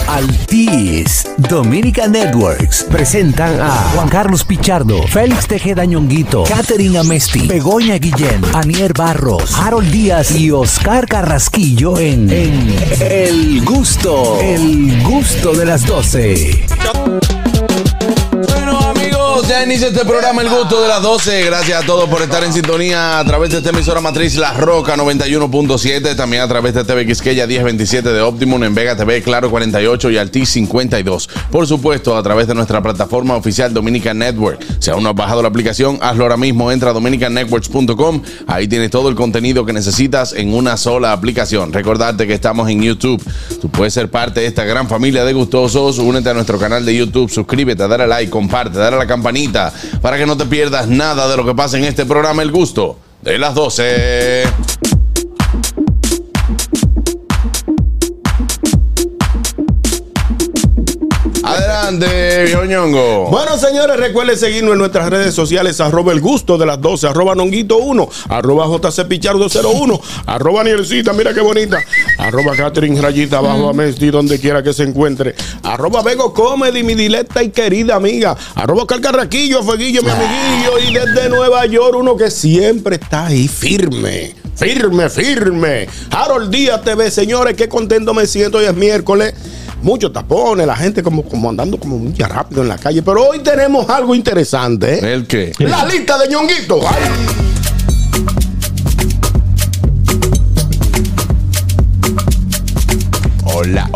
Altis, Dominica Networks presentan a Juan Carlos Pichardo, Félix Tejeda Ñonguito, Catherine Amesti, Begoña Guillén, Anier Barros, Harold Díaz y Oscar Carrasquillo en El Gusto de las 12. Ya inicia este programa El Gusto de las 12. Gracias a todos por estar en sintonía a través de esta emisora matriz La Roca 91.7, también a través de TV Quisqueya 1027 de Optimum, en Vega TV Claro 48 y Altis 52. Por supuesto, a través de nuestra plataforma oficial Dominican Network. Si aún no has bajado la aplicación, hazlo ahora mismo. Entra a dominicannetworks.com. Ahí tienes todo el contenido que necesitas en una sola aplicación. Recordarte que estamos en YouTube. Tú puedes ser parte de esta gran familia de gustosos. Únete a nuestro canal de YouTube, suscríbete, dale like, comparte, dale a la campanita para que no te pierdas nada de lo que pasa en este programa El Gusto de las 12. Adelante, viejo Ñongo. Bueno, señores, recuerden seguirnos en nuestras redes sociales, @El Gusto de las 12, @Nonguito1, @JCPichardo01, @Nielcita, mira qué bonita, @Catherine Rayita abajo Amesti, donde quiera que se encuentre, @Bego Comedy, mi dilecta y querida amiga, @Carcarraquillo, Fueguillo, mi amiguillo, y desde Nueva York, uno que siempre está ahí firme. Harold Díaz TV, señores, qué contento me siento. Hoy es miércoles, muchos tapones, la gente como andando como muy rápido en la calle, pero hoy tenemos algo interesante, ¿eh? ¿El qué? La lista de Ñonguito. ¡Ay! Hola.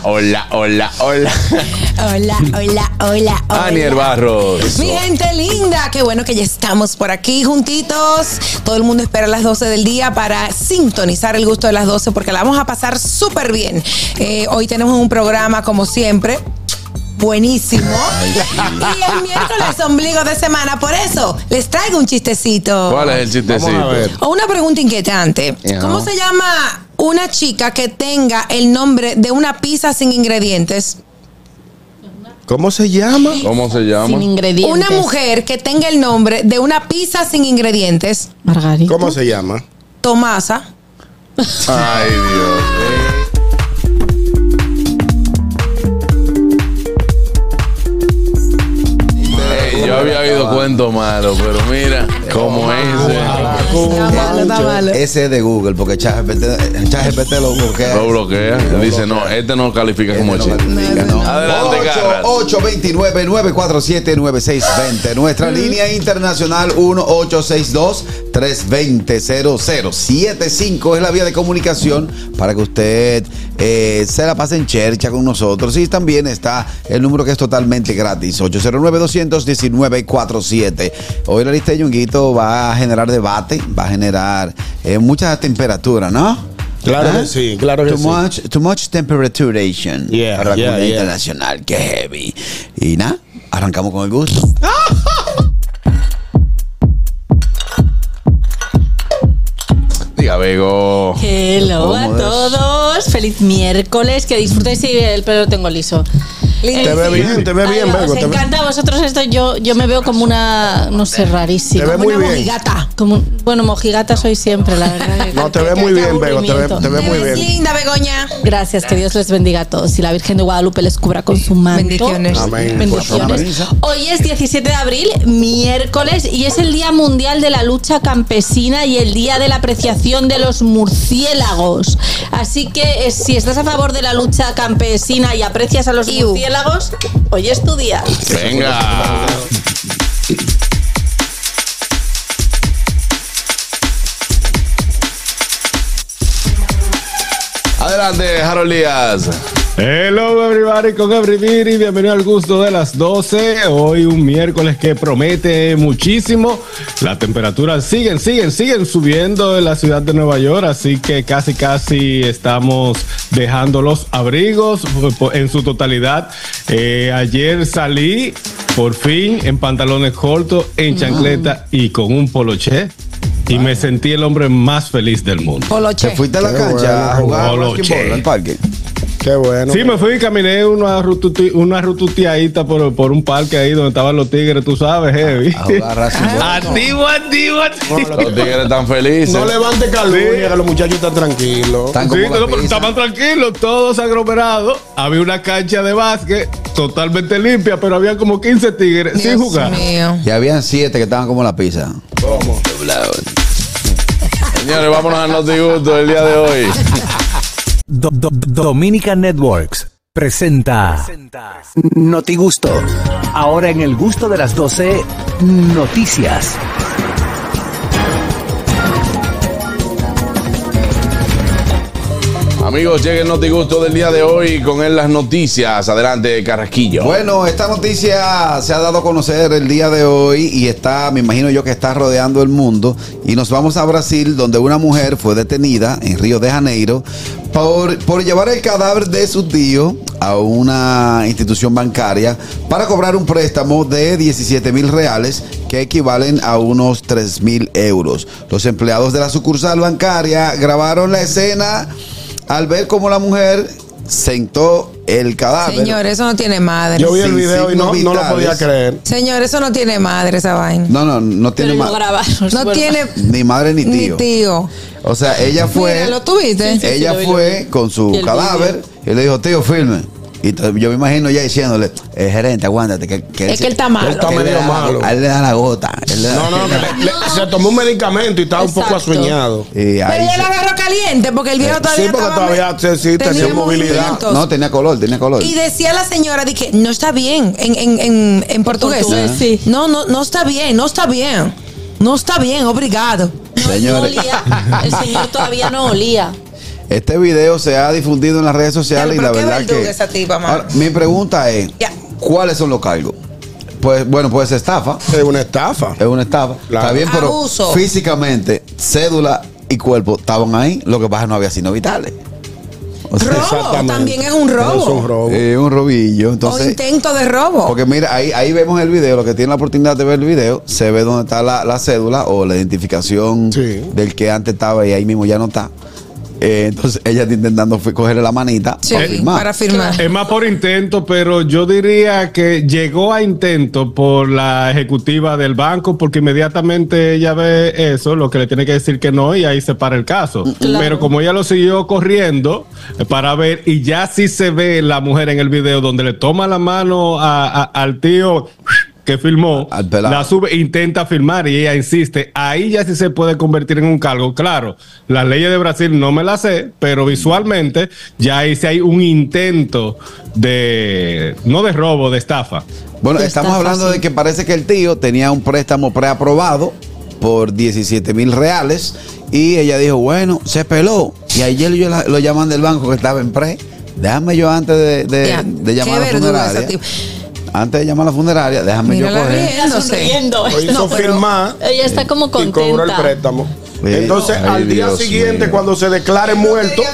Hola. Anier Barros. Mi gente linda, qué bueno que ya estamos por aquí juntitos. Todo el mundo espera las 12 del día para sintonizar El Gusto de las 12 porque la vamos a pasar súper bien. Hoy tenemos un programa como siempre buenísimo. Y el miércoles ombligo de semana, por eso les traigo un chistecito. ¿Cuál es el chistecito? O una pregunta inquietante. ¿Cómo se llama una chica que tenga el nombre de una pizza sin ingredientes? ¿Cómo se llama? Sin ingredientes. Una mujer que tenga el nombre de una pizza sin ingredientes. Margarita. ¿Cómo se llama? Tomasa. Ay, Dios. Yo había oído cuentos malos, pero mira, como ese. Está malo. Ese es de Google, porque ChatGPT lo bloquea. Lo bloquea. Dice, no, este no califica como chiste. No. Adelante, Garra. 829-947-9620. Nuestra línea internacional 1862-320-0075 es la vía de comunicación para que usted se la pase en chercha con nosotros. Y también está el número que es totalmente gratis, 809-219-47. Hoy la lista de Ñonguito va a generar debate, va a generar mucha temperatura, ¿no? Claro que sí, claro que sí. Too much temperaturation para la comunidad internacional. Qué heavy. Y nada, arrancamos con el gusto. Diga, Bego. Hello a todos. Feliz miércoles. Que disfrutéis si el pelo lo tengo liso. Te ve bien, Bego. Os encanta a vosotros esto. Yo me veo como una, no sé, rarísima. Te ve muy bien. Mojigata. Bueno, mojigata soy siempre, la verdad. No, te ve muy bien, Bego. Te ve muy bien. Linda, Begoña. Gracias, que Dios les bendiga a todos y la Virgen de Guadalupe les cubra con su manto. Bendiciones. Amén. Bendiciones. Hoy es 17 de abril, miércoles, y es el Día Mundial de la Lucha Campesina y el Día de la Apreciación de los Murciélagos. Así que si estás a favor de la lucha campesina y aprecias a los murciélagos, hoy es tu día. Venga. Adelante, Harold Díaz. Hello everybody con everybody, bienvenido al Gusto de las 12. Hoy un miércoles que promete muchísimo. Las temperaturas siguen subiendo en la ciudad de Nueva York, así que casi estamos dejando los abrigos en su totalidad. Ayer salí por fin en pantalones cortos, en chancleta y con un poloché. Y me sentí el hombre más feliz del mundo. Poloché. ¿Te fuiste a la cancha a jugar Poloché al parque? Qué bueno. Sí, me fui y caminé una rututeadita por un parque ahí donde estaban los tigres, tú sabes, heavy. Activo. Los tigres están felices. No levante calumnia, que los muchachos están tranquilos. Están Sí, como la pero pizza. estaban tranquilos, todos aglomerados. Había una cancha de básquet totalmente limpia, pero había como 15 tigres sin Dios jugar. mío. Y habían 7 que estaban como la pizza. Señores, vámonos al Notigusto del día de hoy. Dominica Networks presenta Notigusto. Ahora en el gusto de las 12, noticias. Amigos, llega el Notigusto del día de hoy con él las noticias. Adelante, Carrasquillo. Bueno, esta noticia se ha dado a conocer el día de hoy y está, me imagino yo que está rodeando el mundo. Y nos vamos a Brasil, donde una mujer fue detenida en Río de Janeiro por llevar el cadáver de su tío a una institución bancaria para cobrar un préstamo de 17,000 reales, que equivalen a unos 3,000 euros. Los empleados de la sucursal bancaria grabaron la escena al ver cómo la mujer sentó el cadáver. Señor, eso no tiene madre. Yo vi el Sin video y no signos lo podía vitales. creer. Señor, eso no tiene madre, esa vaina. No tiene Pero lo ma- grabaron. No es verdad. tiene ni madre ni ni tío. tío. O sea, ella fue. Mira, ¿lo tuviste? Sí, Ella lo vi, fue lo vi. con su Y el cadáver y le dijo, tío, firme. Y yo me imagino ya diciéndole, gerente, aguántate. Que Es que él está malo. Él está que medio le da- malo. A él le da la gota. Él le da- No, que se tomó un medicamento y estaba un poco Exacto. asueñado. Y Pero ahí ella se- lo agarró caliente porque el viejo todavía sí, porque estaba todavía sí, tenía movilidad. movimientos. No, tenía color. Y decía la señora, dije, no está bien, en portugués. portugués, sí. No está bien, no está bien. No está bien, obrigado. No Señores. olía. El señor todavía no olía. Este video se ha difundido en las redes sociales Ya, y la pero qué verdad verduga que... esa tipa, mano. Ahora, mi pregunta es, Ya. ¿cuáles son los cargos? Pues bueno, puede ser estafa. Es una estafa. Es una estafa. Claro. Está bien, pero Abuso. físicamente, cédula y cuerpo estaban ahí. Lo que pasa es que no había signos vitales. O sea, Robo, Exactamente. también es un robo. Es un robo. un robillo. O Entonces, intento de robo. porque mira, ahí vemos el video. Lo que tiene la oportunidad de ver el video, se ve dónde está la cédula o la identificación Sí. del que antes estaba y ahí mismo ya no está. Entonces ella está intentando cogerle la manita Sí, para firmar. para firmar. Es más por intento, pero yo diría que llegó a intento por la ejecutiva del banco, porque inmediatamente ella ve eso, lo que le tiene que decir que no, y ahí se para el caso. Claro. Pero como ella lo siguió corriendo para ver, y ya sí se ve la mujer en el video donde le toma la mano al tío que filmó, Al pelado. la sube, intenta filmar y ella insiste. Ahí ya sí se puede convertir en un cargo. Claro, las leyes de Brasil no me las sé, pero visualmente ya ahí sí hay un intento de, no de robo, de estafa. Bueno, Ya estamos está hablando fácil. de que parece que el tío tenía un préstamo preaprobado por 17,000 reales y ella dijo, bueno, se peló. Y ayer lo llaman del banco que estaba en pre. Déjame yo antes de Ya, llamar a la qué verduga esa funeraria. tipa. Antes de llamar a la funeraria, déjame Mírala yo coger. bien. Está No sé. sonriendo. Lo hizo No, pero- firmar Ella está como y cobró el contenta. préstamo. Sí. Entonces, Ay, al día Dios siguiente, mío. cuando se declare muerto,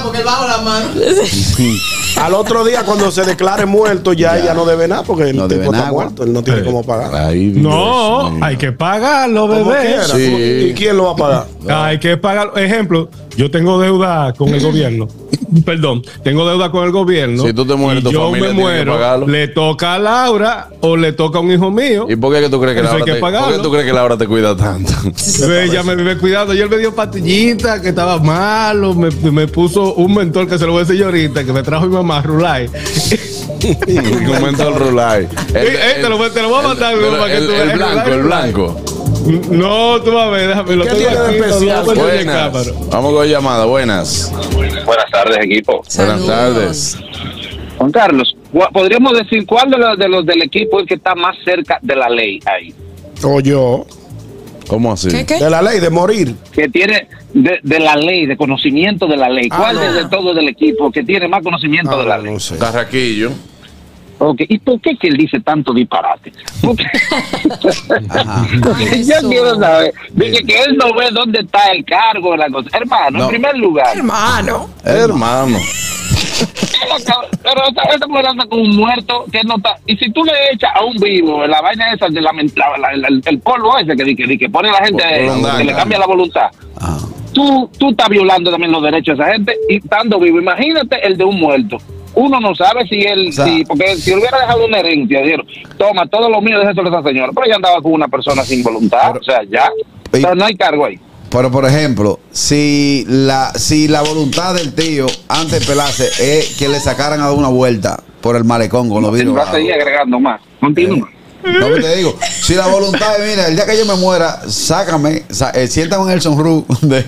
al otro día, cuando se declare muerto, ya ella no debe nada porque el No tipo debe está nada. muerto. Él no tiene cómo pagar. Ay, Dios No, mío. hay que pagarlo, Como bebé. quiera. Sí. ¿Y quién lo va a pagar? Hay que pagar. Ejemplo, yo tengo deuda con el gobierno. Perdón, tengo deuda con el gobierno. Si tú te mueres, y tu yo familia me tiene que muero, pagarlo. le toca a Laura o le toca a un hijo mío. ¿Y por qué que tú crees que Eso hay Laura que te, por pagarlo. qué tú crees que Laura te cuida tanto? Ella me vive cuidando. Y él me dio pastillita que estaba malo. Me puso un mentor que se lo voy a decir yo ahorita, que me trajo mi mamá, Rulay. Un momento el Rulay. Te lo voy a mandar, pero para que tú el veas. blanco, el blanco. No, tú vas a ver, déjame. Lo ¿Qué tengo tiene de aquí, especial? lo voy a poner en Buenas. cámara. Vamos con llamada. Buenas. Buenas tardes, equipo. Buenas Saludos. tardes. Juan Carlos, ¿podríamos decir cuál de los del equipo es el que está más cerca de la ley ahí? O yo, ¿Cómo así? ¿Qué? de la ley de morir. Que tiene de la ley, de conocimiento de la ley. ¿Cuál no. de todo del equipo que tiene más conocimiento de la Ah, ley? no sé. Carraquillo. Okay. ¿Y por qué que él dice tanto disparate? Porque Ajá. yo quiero saber. Dice que él no ve dónde está el cargo de la cosa. Hermano, No. en primer lugar. Hermano. Hermano. Pero esta mujer anda con un muerto que no está. Y si tú le echas a un vivo la vaina esa de el polvo ese que pone a la gente, Por que le cambia la voluntad. Ajá. tú estás violando también los derechos de esa gente y estando vivo. Imagínate el de un muerto. Uno no sabe si él, porque si él hubiera dejado una herencia, dijeron, toma, todo lo mío, déjalo a esa señora. Pero ella andaba con una persona sin voluntad, o sea, ya. O sea, no hay cargo ahí. Pero, por ejemplo, si la voluntad del tío antes de pelarse es que le sacaran a dar una vuelta por el malecón con los vidrios. Va a seguir agregando más. Continúa. No, te digo, si la voluntad es, mira, el día que yo me muera, sácame, siéntame en el Sonru,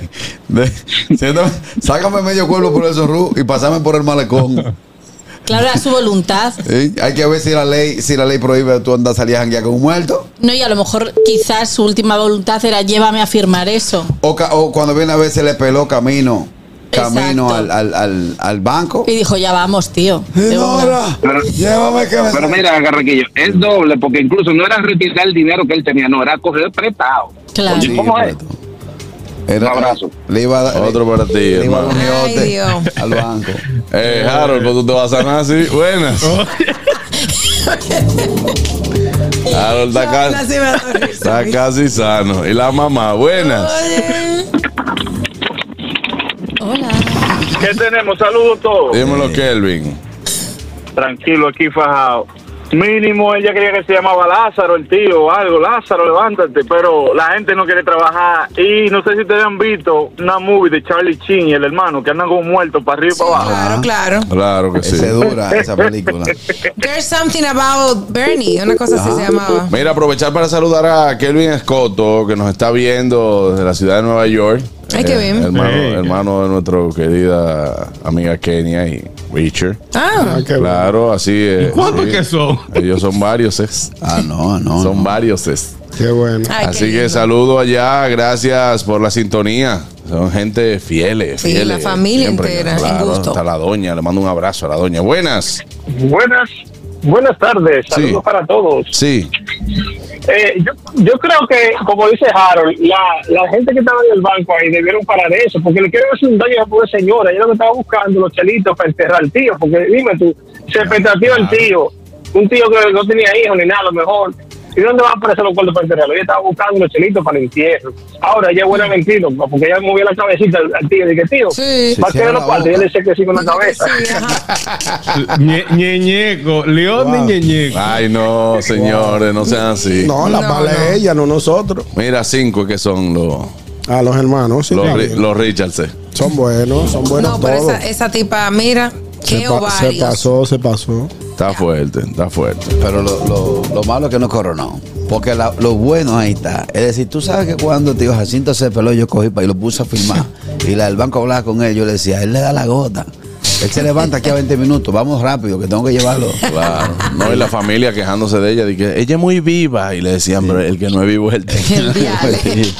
sácame medio pueblo por el Sonru y pasame por el malecón. Claro, era su voluntad. ¿Sí? Hay que ver si la ley prohíbe tú andas a salir a janguear con un muerto. No, y a lo mejor quizás su última voluntad era llévame a firmar eso. O cuando viene a ver se le peló camino al banco. Y dijo, ya vamos, tío. Llévame que me... Pero mira, Carraquillo, es doble, porque incluso no era retirar el dinero que él tenía, no, era coger prestado. Claro. Sí, ¿Cómo es? Un abrazo. Le iba a dar Otro para ti, le iba a dar un hermano. Ay, miote Dios. al banco. Harold, ¿cómo tú te vas a sanar así? Buenas. Harold está casi sano. Y la mamá, buenas. Hola. ¿Qué tenemos? Saludos todos. Dímelo, Kelvin. Tranquilo, aquí fajado. Mínimo ella quería que se llamaba Lázaro, el tío, o algo. Lázaro, levántate. Pero la gente no quiere trabajar. Y no sé si ustedes han visto una movie de Charlie Sheen y el hermano que andan como muertos para arriba y para abajo. Claro. Claro que sí. Ese dura esa película. There's something about Bernie, una cosa así se llamaba. Mira, aprovechar para saludar a Kelvin Escoto, que nos está viendo desde la ciudad de Nueva York. Ay, qué bien. Hermano de nuestra querida amiga Kenia y Richard. qué Claro, así es. ¿Cuántos sí. que son? Ellos son varios, No. Son varios. Qué bueno. Ay, qué Así que lindo. saludo allá, gracias por la sintonía. Son gente fieles. Sí, la familia entera, en gusto. Hasta la doña, le mando un abrazo a la doña. Buenas. Buenas tardes. Saludos Sí. para todos. Sí. Yo creo que, como dice Harold, la gente que estaba en el banco ahí debieron parar eso, porque le quieren hacer un daño a la pobre señora. Yo lo que estaba buscando los chelitos para enterrar al tío, porque dime tú, se petateó el tío, un tío que no tenía hijos ni nada, a lo mejor. ¿Y dónde van a aparecer los cuartos para enterrarlo? Ella estaba buscando los chelitos para el entierro. Ahora ella es buena mentira, porque ella movía la cabecita al tío y dije, tío, Sí. va a quedar los cuartos. Y él dice que sí con la cabeza. Sí, ajá. Ñeñeco, León de Ñeñeco. Ay, no, señores, no sean así. No, la No, mala no. es ella, no nosotros. Mira, 5 que son Los hermanos, sí, está bien. los Richardson. Son buenos No, todos. pero esa tipa, mira, qué se ovarios. pasó. Está fuerte. Pero lo malo es que no coronó. Porque lo bueno ahí está. Es decir, tú sabes que cuando tío Jacinto se peló, yo cogí y lo puse a filmar. Y la del banco hablaba con él, yo le decía, él le da la gota. Él se levanta aquí a 20 minutos, vamos rápido, que tengo que llevarlo. Claro. No, y la familia quejándose de ella, de que ella es muy viva. Y le decían, pero el que no es vivo es el tío. El diale.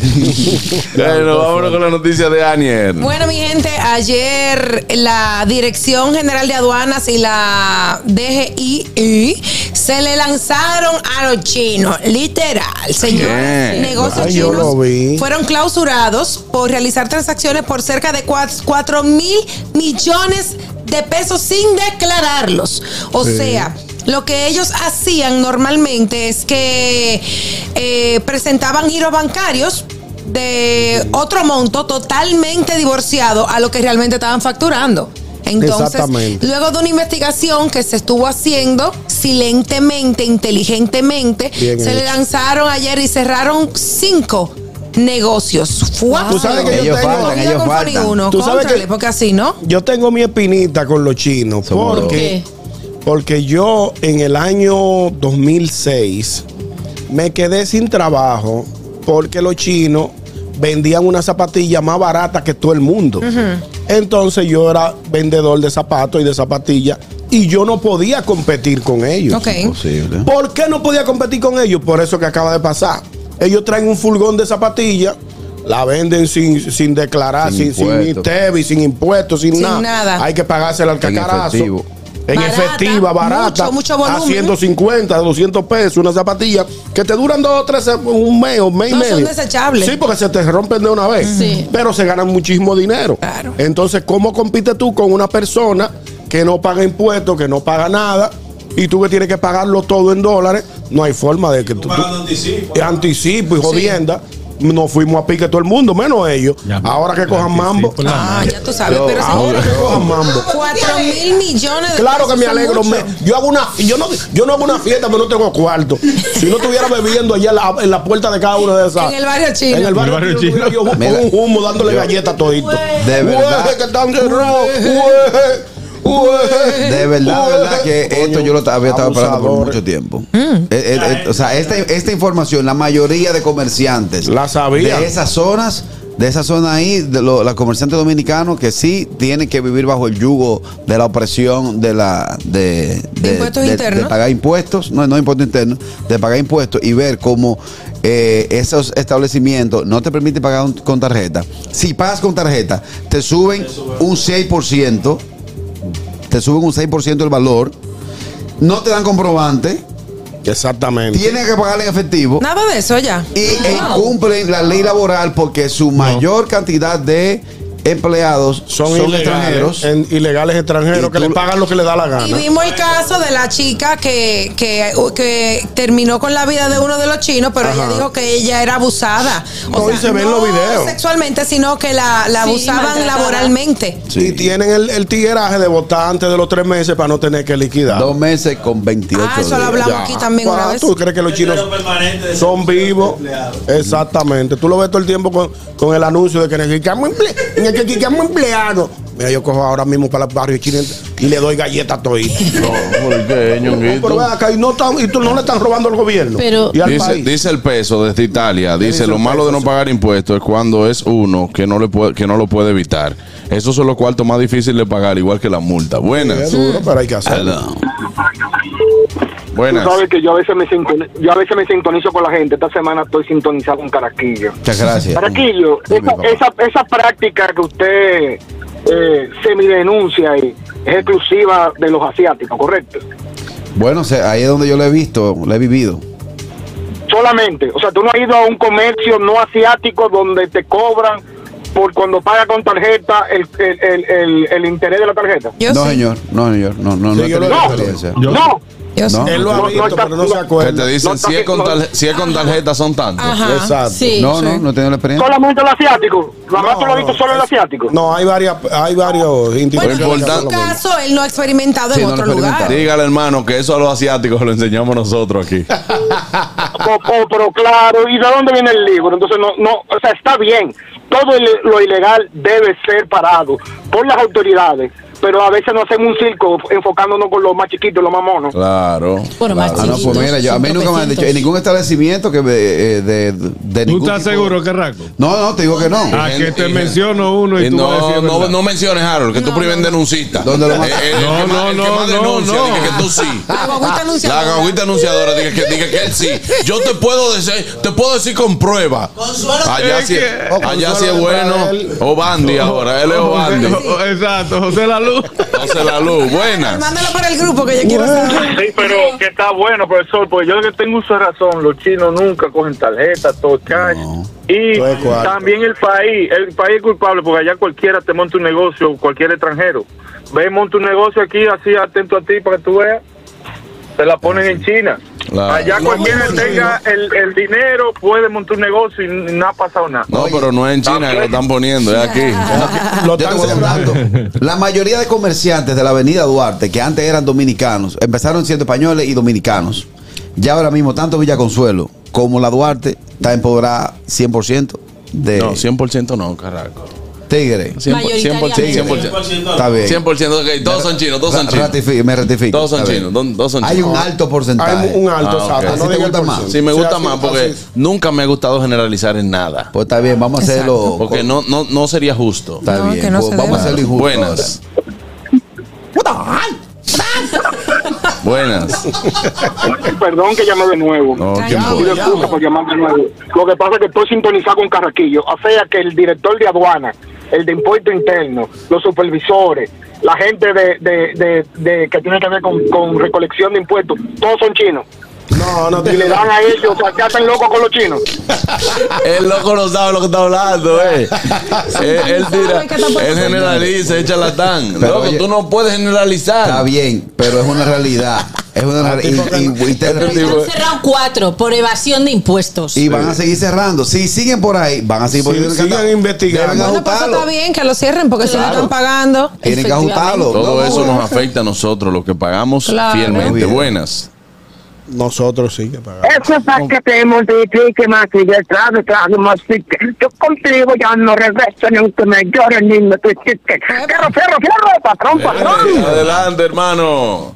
Bueno, vámonos con la noticia de Anier. Bueno, mi gente, ayer la Dirección General de Aduanas y la DGI se le lanzaron a los chinos, literal, señores. Bien. Negocios Ay, yo chinos lo vi. fueron clausurados por realizar transacciones por cerca de 4.000 millones de pesos sin declararlos. O sea, lo que ellos hacían normalmente es que presentaban giros bancarios de otro monto totalmente divorciado a lo que realmente estaban facturando. Entonces, Exactamente. luego de una investigación que se estuvo haciendo silentemente, inteligentemente, Bien se le hecho. lanzaron ayer y cerraron 5 negocios. Tú sabes que Ellos yo tengo, faltan, No ellos confió faltan. ninguno, Tú sabes cóntrale, que- porque así, ¿no? yo tengo mi espinita con los chinos. Somos Porque, porque yo en el año 2006 me quedé sin trabajo porque los chinos vendían una zapatilla más barata que todo el mundo. Entonces yo era vendedor de zapatos y de zapatillas y yo no podía competir con ellos. Ok. Imposible. ¿Por qué no podía competir con ellos? Por eso que acaba de pasar. Ellos traen un furgón de zapatillas, la venden sin declarar, Sin sin impuestos. ITEVI, sin impuestos, sin Sin nada. nada. Hay que pagársela al En cacarazo. efectivo. En Barata, efectiva, barata. mucho volumen. A 150, 200 pesos, una zapatilla que te duran 2 o 3, un mes o mes y No, son medio. desechables. Sí, porque se te rompen de una vez. Sí. Pero se ganan muchísimo dinero. Claro. Entonces, ¿cómo compites tú con una persona que no paga impuestos, que no paga nada? Y tú que tienes que pagarlo todo en dólares, no hay forma de que tú anticipo y jodienda. nos fuimos a pique todo el mundo, menos ellos. Ahora que cojan mambo. Ya tú sabes, pero ahora que cojan mambo. 4.000 millones de Claro que pesos me son alegro. mucho. Yo no hago una fiesta, pero no tengo cuarto. Si no estuviera bebiendo allá en la puerta de cada una de esas. En el barrio chino. En el barrio chino. Yo con Mira. un humo dándole galletas todito. De verdad. Que están cerrados. De verdad que esto yo lo había estado esperando por Abusadores. mucho tiempo. O sea, esta información, la mayoría de comerciantes La sabía. de esas zonas ahí, los comerciantes dominicanos que sí tienen que vivir bajo el yugo de la opresión de impuestos internos. de pagar impuestos, no impuestos internos, de pagar impuestos y ver cómo esos establecimientos no te permiten pagar con tarjeta. Si pagas con tarjeta, te suben un 6%. Te suben un 6% el valor, no te dan comprobante, Exactamente. tienen que pagar en efectivo Nada de eso ya. y incumplen la ley laboral porque su mayor cantidad de empleados son extranjeros. Ilegales extranjeros Y que tú- le pagan lo que le da la Y gana. vimos el caso de la chica que terminó con la vida de uno de los chinos, pero ella dijo que ella era abusada. No, y se ven los videos. Sexualmente, sino que la abusaban maltratada. laboralmente. Y tienen el tigueraje de votar antes de los 3 meses para no tener que liquidar. 2 meses con 28 Eso lo días. hablamos Ya. aquí también una vez. ¿Tú crees que los chinos son vivos? Exactamente. Tú lo ves todo el tiempo con el anuncio de que necesitamos empleados. Mira, yo cojo ahora mismo para el barrio chino y le doy galletas toditas. ¿Por qué, Ñonguito? Pero ven acá, y no le están robando al gobierno. Pero- y al país. Dice el peso desde Italia, dice dice lo el malo de peso? no pagar impuestos es cuando es uno que no lo puede evitar. Esos son los cuartos más difíciles de pagar, igual que la multa. Es Buenas. duro, pero hay que hacerlo. Hello. Buenas. Tú sabes que yo a veces me sintonizo con la gente. Esta semana estoy sintonizado con Caraquillo. Muchas gracias. Caraquillo, Dime, papá. esa práctica que usted semidenuncia ahí es exclusiva de los asiáticos, ¿correcto? Bueno, ahí es donde yo lo he visto, lo he vivido. Solamente, o sea, tú no has ido a un comercio no asiático donde te cobran por cuando pagas con tarjeta el interés de la tarjeta. Yo No, sí. señor, no Sí, he yo tenido lo he visto. experiencia. No, Yo sí. No. Él lo ha No, visto, está- pero no se Que acuerda. te dicen, No, si es con tarjeta son tantos. Ajá. Exacto. Sí. No, no he tenido la experiencia. solamente el asiático. Nada más tú lo has visto solo el asiático. No, hay varios Bueno, instituciones. Lo que importante- hacen en lo su mismo. caso, él no ha experimentado Sí, en no lo otro ha lugar. experimentado. Dígale, hermano, que eso a los asiáticos lo enseñamos nosotros aquí. Pero claro, ¿y de dónde viene el libro? Entonces, o sea, está bien. Todo lo ilegal debe ser parado por las autoridades, pero a veces no hacemos un circo enfocándonos con los más chiquitos, los más monos. Claro. Bueno, más Ah, no, pues mira, a mí nunca me han dicho en ningún establecimiento que de ¿Tú ningún estás tipo- seguro, Carraco? No, te digo que no. Ah, que te y- menciono uno y tú vas a decir verdad. No menciones, Harold, que tú primero denuncista. ¿Dónde lo más- No, no, denuncia, no. diga que tú sí. La guaguita anunciadora. La gagüita anunciadora diga que él sí. Yo te puedo decir con prueba. Allá Es sí, que- allá sí es bueno. O Bandi ahora, él es Obandi. Exacto, José La Luz. José La Luz, buenas. Mándalo para el grupo que yo quiero saber. Sí, pero que está bueno, profesor, porque yo que tengo uso de razón, los chinos nunca cogen tarjeta, todo cash. Y Todo es cuarto. también el país es culpable, porque allá cualquiera te monta un negocio, cualquier extranjero. Ve, monta un negocio aquí, así atento a ti para que tú veas. Se la ponen en China. Claro. Allá cualquiera tenga el dinero, puede montar un negocio y no ha pasado nada. No, pero no es en China que lo están poniendo, es aquí. Lo Yo te están voy a dar un sembrando. dato. La mayoría de comerciantes de la avenida Duarte, que antes eran dominicanos, empezaron siendo españoles y dominicanos. Ya ahora mismo, tanto Villa Consuelo como la Duarte está empoderada 100% de No, 100% no, carajo. tigre. 100%. Está bien. 100%, ok, todos son chinos, todos son chinos. Me ratifico. Todos son Está chinos, bien. todos son Hay chinos. un alto porcentaje. Hay un alto, Ah, ok. exacto. ¿Así No te diga el gusta más? porcentaje. Sí, me gusta así- más porque así- nunca me ha gustado generalizar en nada. Pues está bien, vamos a hacerlo. Porque no sería justo. Está No, bien, que no pues se vamos a debe. hacerlo injusto. Buenas. Buenas. Perdón que llame de nuevo. No, ¿qué Tranquilo. Pido importa? excusa por llamar de nuevo. Lo que pasa es que estoy sintonizado con Carraquillo. O sea que el director de aduana, el de impuesto interno, los supervisores, la gente de que tiene que ver con recolección de impuestos, todos son chinos. No, no Y le dan a ellos, o sea, que hacen locos con los chinos. El loco no sabe lo que está hablando, él tira, él generaliza, es charlatán. Pero Loco, oye, tú no puedes Está generalizar. bien, pero es una realidad. Es una y Pero han cerrado 4 por evasión de impuestos. y van a seguir cerrando. Si siguen por ahí, van a seguir poniendo sigan investigando. Bueno, pues está bien que lo cierren porque si no están pagando. Tienen que ajustarlo. Todo eso nos afecta a nosotros, los que pagamos fielmente. Buenas. Nosotros sí que pagamos. Eso es para que te multiplique más y detrás, más pique. Yo contigo ya no regreso ni aunque me lloren ni me critique. Fierro, patrón. Adelante, hermano.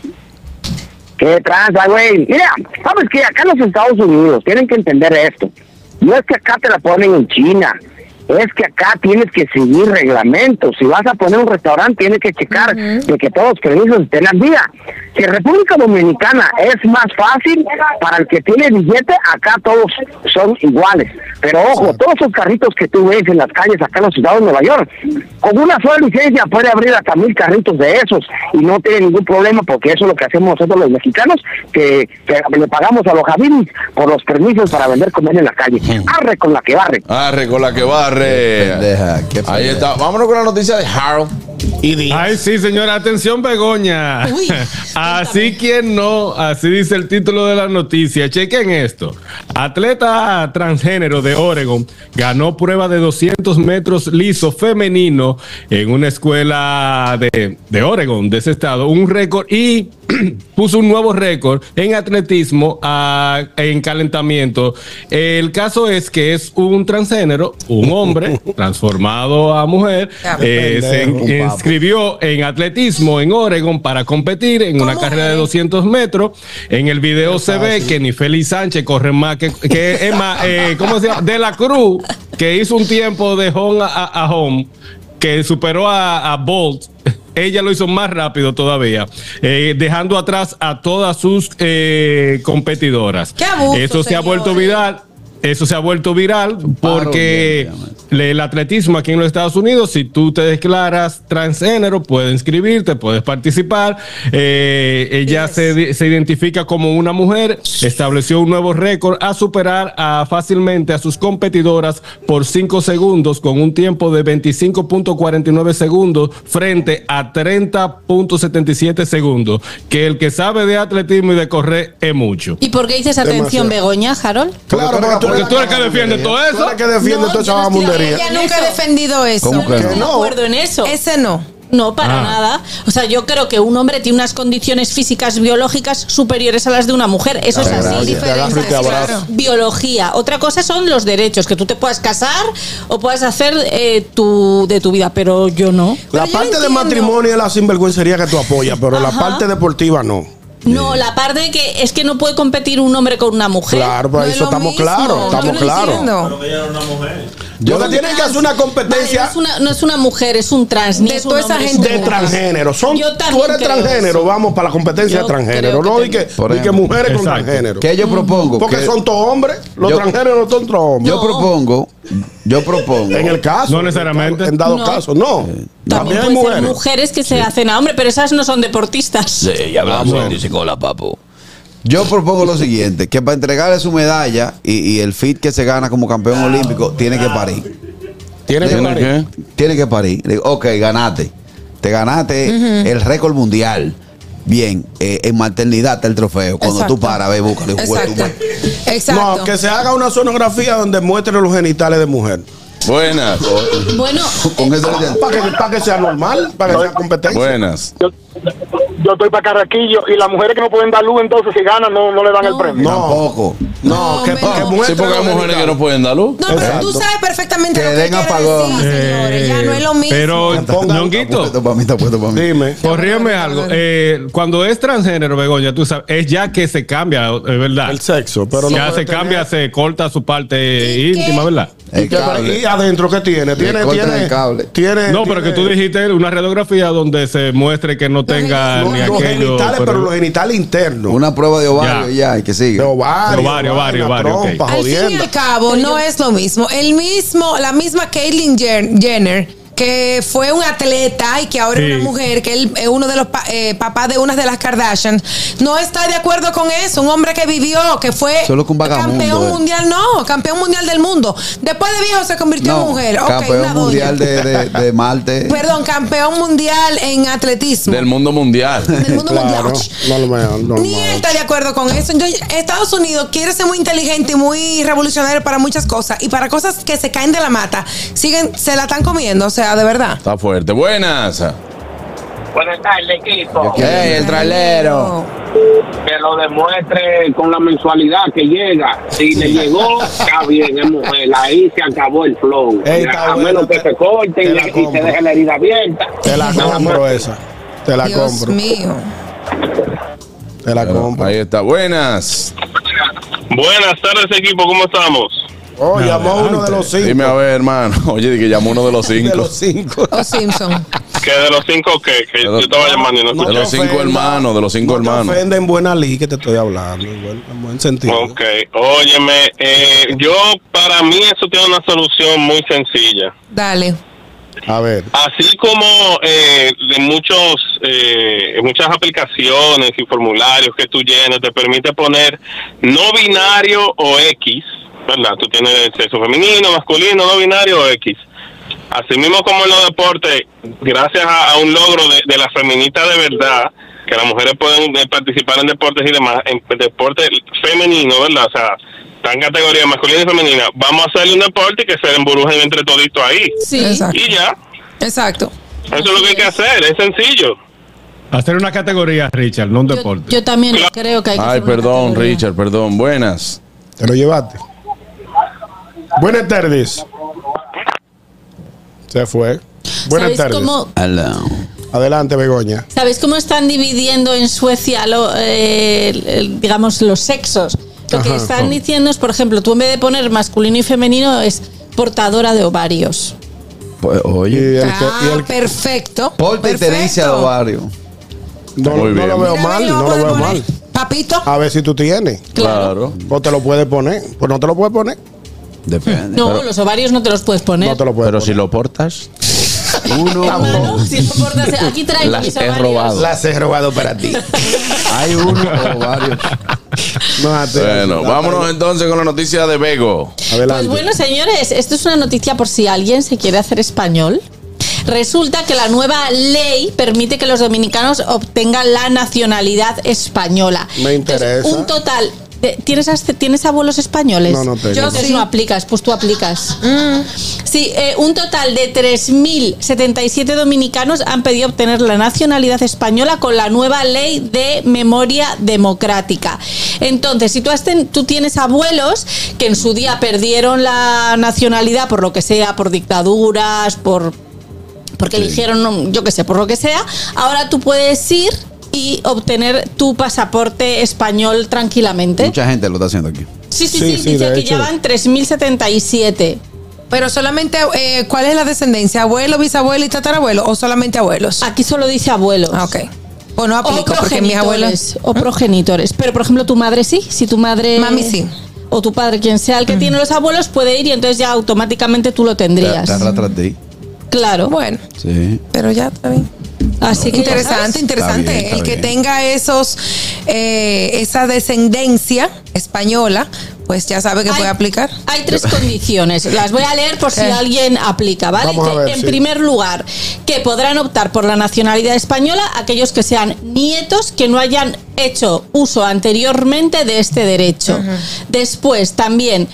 ¿Qué tranza, güey? Mira, ¿sabes qué? Acá en los Estados Unidos tienen que entender esto. No es que acá te la ponen en China. Es que acá tienes que seguir reglamentos. Si vas a poner un restaurante, tienes que checar de que todos los permisos estén al día. Si en República Dominicana es más fácil, para el que tiene billete, acá todos son iguales. Pero ojo, todos esos carritos que tú ves en las calles acá en los estados de Nueva York, con una sola licencia puede abrir hasta 1,000 carritos de esos y no tiene ningún problema, porque eso es lo que hacemos nosotros los mexicanos, que le pagamos a los javinis por los permisos para vender comida en la calle. Arre con la que barre. Arre con la que barre. Qué pendeja. Ahí está. Vámonos con la noticia de Harold. Ay, sí, señora. Atención, Begoña. Uy, así quien no, así dice el título de la noticia. Chequen esto. Atleta transgénero de Oregon ganó prueba de 200 metros liso femenino en una escuela de Oregon, de ese estado. Un récord y puso un nuevo récord en atletismo en calentamiento. El caso es que es un transgénero, un hombre transformado a mujer. Se inscribió en atletismo en Oregon para competir en una carrera de 200 metros. En el video se ve que ni Félix Sánchez corre más que Emma, ¿cómo se llama? De la Cruz, que hizo un tiempo de home a home, que superó a Bolt. Ella lo hizo más rápido todavía, dejando atrás a todas sus competidoras. ¡Qué abuso, Eso se ha vuelto viral. Eso se ha vuelto viral porque el atletismo aquí en los Estados Unidos, si tú te declaras transgénero, puedes inscribirte, puedes participar. Ella se identifica como una mujer, estableció un nuevo récord a superar fácilmente a sus competidoras por 5 segundos con un tiempo de 25.49 segundos frente a 30.77 segundos, que el que sabe de atletismo y de correr es mucho. ¿Y por qué dices atención, Begoña, Harold? Claro, porque tú eres que defiende todo eso. Tú eres que defiende toda esa vagabundería. Ella nunca ha defendido eso. ¿Cómo que No estoy de no? acuerdo en eso. Ese no. No, para nada. O sea, yo creo que un hombre tiene unas condiciones físicas biológicas superiores a las de una mujer. Eso es así. Te agarro y te abrazo. Biología. Otra cosa son los derechos, que tú te puedas casar o puedas hacer de tu vida, pero yo no. La parte de matrimonio es la sinvergüencería que tú apoyas, pero la parte deportiva no. No, la parte de que es que no puede competir un hombre con una mujer. Claro, pues No es eso lo estamos mismo. claros, estamos Yo no claros. entiendo. Lo que tienen que hacer una competencia No es una mujer, es un trans. Ni De es un toda esa hombre, es gente un de trans. transgénero. Yo Tú también eres creo transgénero, eso. vamos para la competencia Yo de transgénero. creo que No, y que Por ejemplo. mujeres con Exacto. transgénero. Que yo propongo. Porque que son todos hombres. Los Yo- transgéneros no son todos hombres. Yo propongo. En el caso. No necesariamente. En dado No. caso, no. También También hay pueden ser mujeres. mujeres que se hacen a hombre, pero esas no son deportistas. Sí, ya hablamos. Dice con la papo. Yo propongo lo siguiente, que para entregarle su medalla y el fit que se gana como campeón olímpico, tiene que parir. Tiene que parir. Tiene que parir. Le digo, ok, ganaste. Te ganaste el récord mundial. Bien, en maternidad está el trofeo. Cuando Exacto. tú paras, ve, búscalo. Exacto. Exacto. No, que se haga una sonografía donde muestre los genitales de mujer. Buenas. Bueno, Con eso Para que sea normal, para que sea competencia. Buenas. Yo estoy para Carraquillo y las mujeres que no pueden dar luz, entonces si ganan no le dan el premio. No. Tampoco. No, que no. muestre Sí, porque hay los mujeres que genitales. no pueden dar luz. No, pero Exacto. tú sabes perfectamente Que lo que den quiere apagón. decir, señores. Ya no es lo mismo. Pero, Ñonguito, Está puesto para mí. Dime. corrígeme algo. Cuando es transgénero, Begoña, tú sabes, es ya que se cambia, es verdad. El sexo, pero no Ya puede se cambia, tener- se corta su parte ¿Y qué? íntima, ¿verdad? El ¿Y qué- cable. ¿Y adentro qué tiene? Le cortan el cable. Tiene. No, pero que tú dijiste una radiografía donde se muestre que no tenga Los ni los aquello. genitales, pero los genitales internos. Una prueba de ovario Ya. ya, y que sigue. De ovario, Ovario, vaina, ovario, ok. trompa, Al fin y jodienda. al cabo, no es lo mismo. La misma Caitlyn Jenner que fue un atleta y que ahora es una mujer, que él es uno de los papás de una de las Kardashian, no está de acuerdo con eso. Un hombre que vivió, que fue campeón mundial, campeón mundial del mundo. Después de viejo se convirtió en mujer. Campeón mundial de Marte. Perdón, campeón mundial en atletismo. Del mundo mundial. Del mundo mundial. No, ni él está de acuerdo con eso. Entonces, Estados Unidos quiere ser muy inteligente y muy revolucionario para muchas cosas. Y para cosas que se caen de la mata, se la están comiendo. O sea, de verdad. Está fuerte. Buenas. Buenas tardes, equipo. El trailero. Que lo demuestre con la mensualidad que llega. Si le llegó, está bien, es mujer. Ahí se acabó el flow. A menos que se corten y se deje la herida abierta. Te la compro esa. Te la Dios compro. mío. Te la compro. Ahí está. Buenas. Buenas tardes, equipo. ¿Cómo estamos? Oh, llamó uno de los 5. Dime a ver, hermano. Oye, que llamó uno de los 5. De los 5. O Simpson. ¿Que de los 5 qué? Que yo estaba llamando y no escuché. De los 5 hermanos, de los 5 hermanos. No te ofenda en buena ley que te estoy hablando, en buen sentido. Ok, óyeme, para mí eso tiene una solución muy sencilla. Dale. A ver. Así como de muchas aplicaciones y formularios que tú llenas te permite poner no binario o X, ¿verdad? Tú tienes sexo femenino, masculino, no binario o X. Así mismo como en los deportes, gracias a un logro de las feministas de verdad, que las mujeres pueden participar en deportes y demás, en deportes femeninos, ¿verdad? O sea, está en categoría masculina y femenina. Vamos a hacerle un deporte y que se emburujen entre toditos ahí. Sí. Exacto. Y ya. Exacto. Eso es lo que hay que hacer, es sencillo. Hacer una categoría, Richard, no un deporte. Yo también creo que hay que hacer una perdón, categoría. Richard, perdón. Buenas. Te lo llevaste. Buenas tardes. Se fue. Buenas tardes. Adelante, Begoña. ¿Sabéis cómo están dividiendo en Suecia digamos, los sexos? Lo que están diciendo es, por ejemplo, tú en vez de poner masculino y femenino es portadora de ovarios. Pues, oye. Perfecto. Porte y tenencia de ovario. No lo veo mal, no lo veo mal. Papito. A ver si tú tienes. Claro. O te lo puedes poner. Pues no te lo puedes poner. Depende. No, los ovarios no te los puedes poner. No te lo puedes Pero poner. si lo portas. Hermano, si lo portas, aquí traigo Las mis he ovarios. robado. Las he robado para ti. Hay uno o varios. Bueno, vámonos entonces con la noticia de Bego. Adelante. Pues bueno, señores, esto es una noticia por si alguien se quiere hacer español. Resulta que la nueva ley permite que los dominicanos obtengan la nacionalidad española. Me interesa. Entonces, un total... ¿Tienes abuelos españoles? No tengo. Yo sí. No aplicas, pues tú aplicas. Sí, un total de 3.077 dominicanos han pedido obtener la nacionalidad española con la nueva ley de memoria democrática. Entonces, si tú tienes abuelos que en su día perdieron la nacionalidad por lo que sea, por dictaduras, porque eligieron, yo qué sé, por lo que sea, ahora tú puedes ir y obtener tu pasaporte español tranquilamente. Mucha gente lo está haciendo aquí. Sí, dice que ya van 3.077. Pero solamente, ¿cuál es la descendencia? ¿Abuelo, bisabuelo y tatarabuelo? ¿O solamente abuelos? Aquí solo dice abuelos. Ok. Pues no aplico porque mis abuelos... O progenitores. Pero, por ejemplo, tu madre sí. Si tu madre... Mami sí. O tu padre, quien sea el que tiene los abuelos, puede ir y entonces ya automáticamente tú lo tendrías. Te arrastra a ti. Claro. Bueno. Sí. Pero ya está bien. Así que interesante. Está bien, el que tenga esa descendencia española, pues ya sabe que puede aplicar. Hay 3 condiciones. Las voy a leer por si alguien aplica, ¿vale? Vamos a ver, en primer lugar, que podrán optar por la nacionalidad española aquellos que sean nietos que no hayan hecho uso anteriormente de este derecho. Después, también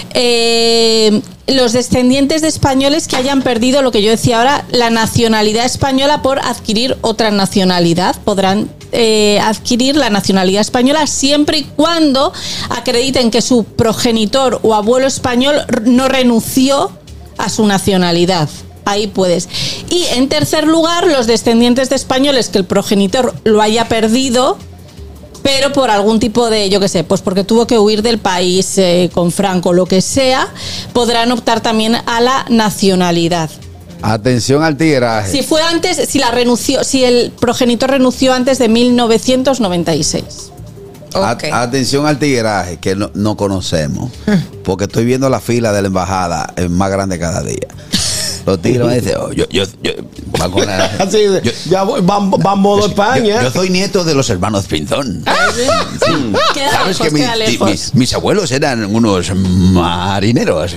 los descendientes de españoles que hayan perdido, lo que yo decía ahora, la nacionalidad española por adquirir otra nacionalidad, podrán adquirir la nacionalidad española siempre y cuando acrediten que su progenitor o abuelo español no renunció a su nacionalidad. Ahí puedes. Y en tercer lugar, los descendientes de españoles que el progenitor lo haya perdido, pero por algún tipo de, yo qué sé, pues porque tuvo que huir del país con Franco, lo que sea, podrán optar también a la nacionalidad. Atención al tigueraje. Si fue antes, si el progenitor renunció antes de 1996. Okay. Atención al tigueraje, que no conocemos, porque estoy viendo la fila de la embajada, es más grande cada día. Los tigres van y dicen, yo va con la, Así de, yo- ya voy, van modo España. yo soy nieto de los hermanos Pinzón. Sí. Queda Sabes lejos, que queda lejos. mis abuelos eran unos marineros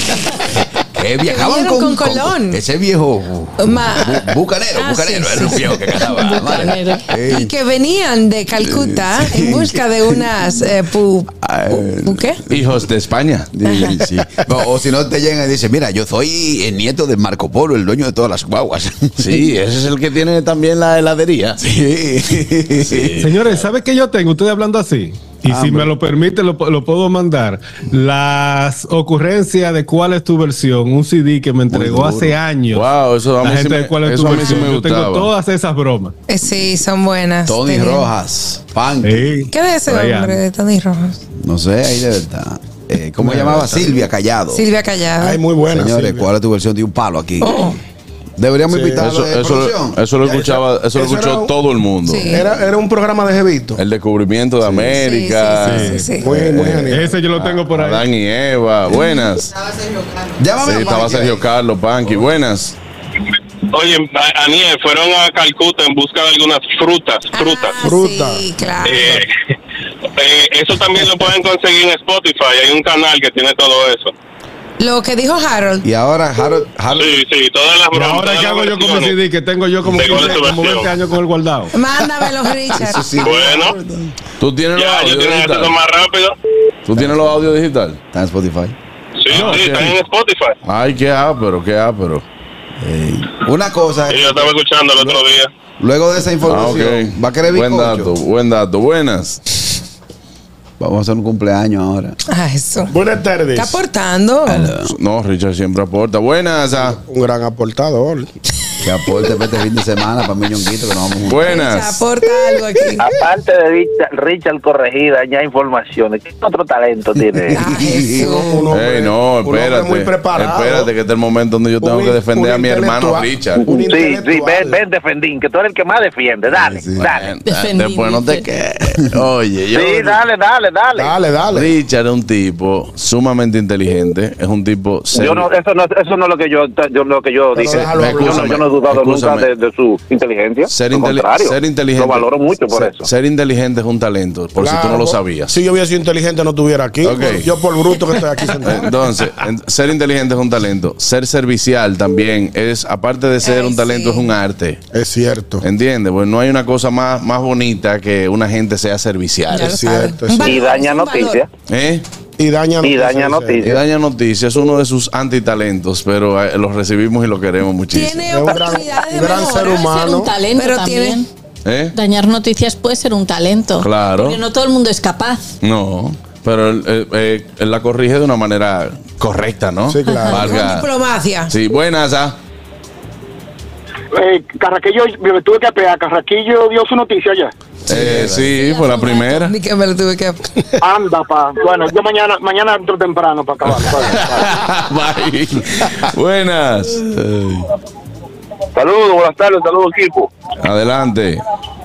que viajaban vinieron con Colón. ese viejo bucanero, Ah, bucanero, sí, era un sí, viejo sí. que cantaba. Bucanero. Y que venían de Calcuta en busca de unas ¿qué? Hijos de España. Sí, sí. O si no te llegan y dicen, mira, yo soy el nieto de Marco Polo, el dueño de todas las guaguas. Sí, ese es el que tiene también la heladería. Sí. Señores, ¿sabe qué yo tengo? Ustedes hablando así. Y si me lo permite, lo puedo mandar. Las ocurrencias de cuál es tu versión. Un CD que me entregó hace años. Wow, eso a mí La sí gente me- de cuál es eso tu a mí sí versión. me Yo tengo gustaba. todas esas bromas. Sí, son buenas. Tony Tenían- Rojas, Punk. Sí. ¿Qué de ese Brian. hombre de Tony Rojas? No sé, ahí de verdad. ¿Cómo llamaba? Silvia Callado. Silvia Callado. Ay, muy buena. Señores, Silvia. ¿cuál es tu versión de un palo aquí? Deberíamos Sí. invitarlo. Eso lo escuchaba, eso lo Eso escuchó era- todo el mundo. Sí. Era un programa de Jevito. El descubrimiento de América. Sí, sí. Muy genial. Ese yo lo tengo por ahí. Adán y Eva. Buenas. Llámame Sí, a estaba Panky Sergio ahí. Carlos, Panky. Buenas. Oye, Aniel, fueron a Calcuta en busca de algunas frutas. Ah, Fruta. Sí, claro. Eso también lo pueden conseguir en Spotify. Hay un canal que tiene todo eso. Lo que dijo Harold. Y ahora Harold, Sí, todas las ¿Y bromas. ahora todas qué las hago yo con mi versiones. CD? Que tengo yo como ¿De cuál 15, es tu como 20 versión? años con el guardado. Mándamelos, Richard. sí. Bueno, ¿Tú tienes los ya, yo audios tengo esto digital? más rápido. ¿Tú tienes los audios digital? está en Spotify. Sí, sí, están en Spotify. Ay, qué ápero, qué ápero. Una cosa, Sí, yo estaba escuchando el otro día. luego de esa Ah, información, ok. va a querer Buen bizcocho. dato, buen dato. Buenas. Vamos a hacer un cumpleaños ahora. Ah, eso. Buenas tardes. Está aportando. No, Richard siempre aporta. Buenas. Un gran aportador. Que aporte para este fin de semana para mi ñonguito que nos vamos juntos. Se Buenas. aporta algo aquí. Aparte de Richard Corregida, añade informaciones. ¿Qué otro talento tiene? Ah, Jesús. Un hombre- Ey, no, un hombre espérate. muy preparado. Espérate, que este es el momento donde yo tengo que defender a mi hermano Richard. Un Sí, intelectual. ven, defendín, que tú eres el que más defiende. Dale, dale. Después no te quedes. Oye, yo. Sí, dale. Dale, dale. Richard es un tipo sumamente inteligente. Es un tipo serio. Eso no es lo que yo dije. déjalo hablar. Yo no he dudado nunca Escúchame. de su inteligencia. Ser, Al contrario, ser inteligente. lo valoro mucho por eso. Ser inteligente es un talento, por si tú no lo sabías. Si yo hubiera sido inteligente, no estuviera aquí. Ok. Yo por bruto que estoy aquí sentado. Entonces, ser inteligente es un talento. Ser servicial también es, aparte de ser Ay, un talento, sí. es un arte. Es cierto. ¿Entiendes? Pues no hay una cosa más bonita que una gente sea servicial. Ya lo Es cierto, sabe. es Un Y valor, daña es un valor. noticias. ¿Eh? Y daña Y daña Y noticias. Daña Noticias es uno de sus antitalentos, pero los recibimos y lo queremos muchísimo. Tiene Es un gran- oportunidades de un gran mejorar. ser humano. Puede ser un talento Pero también. ¿Eh? Dañar noticias puede ser un talento. Claro. Porque no todo el mundo es capaz. No, pero él la corrige de una manera correcta, ¿no? Sí, claro. Con Valga. diplomacia. Sí, buenas. Carraquillo, me tuve que apear. Carraquillo dio su noticia ya. Sí, fue la primera. Ni que me lo tuve que. Anda, pa. Bueno, yo mañana entro temprano para acabar. Bye. Buenas. Saludos, buenas tardes, saludos equipo. Adelante.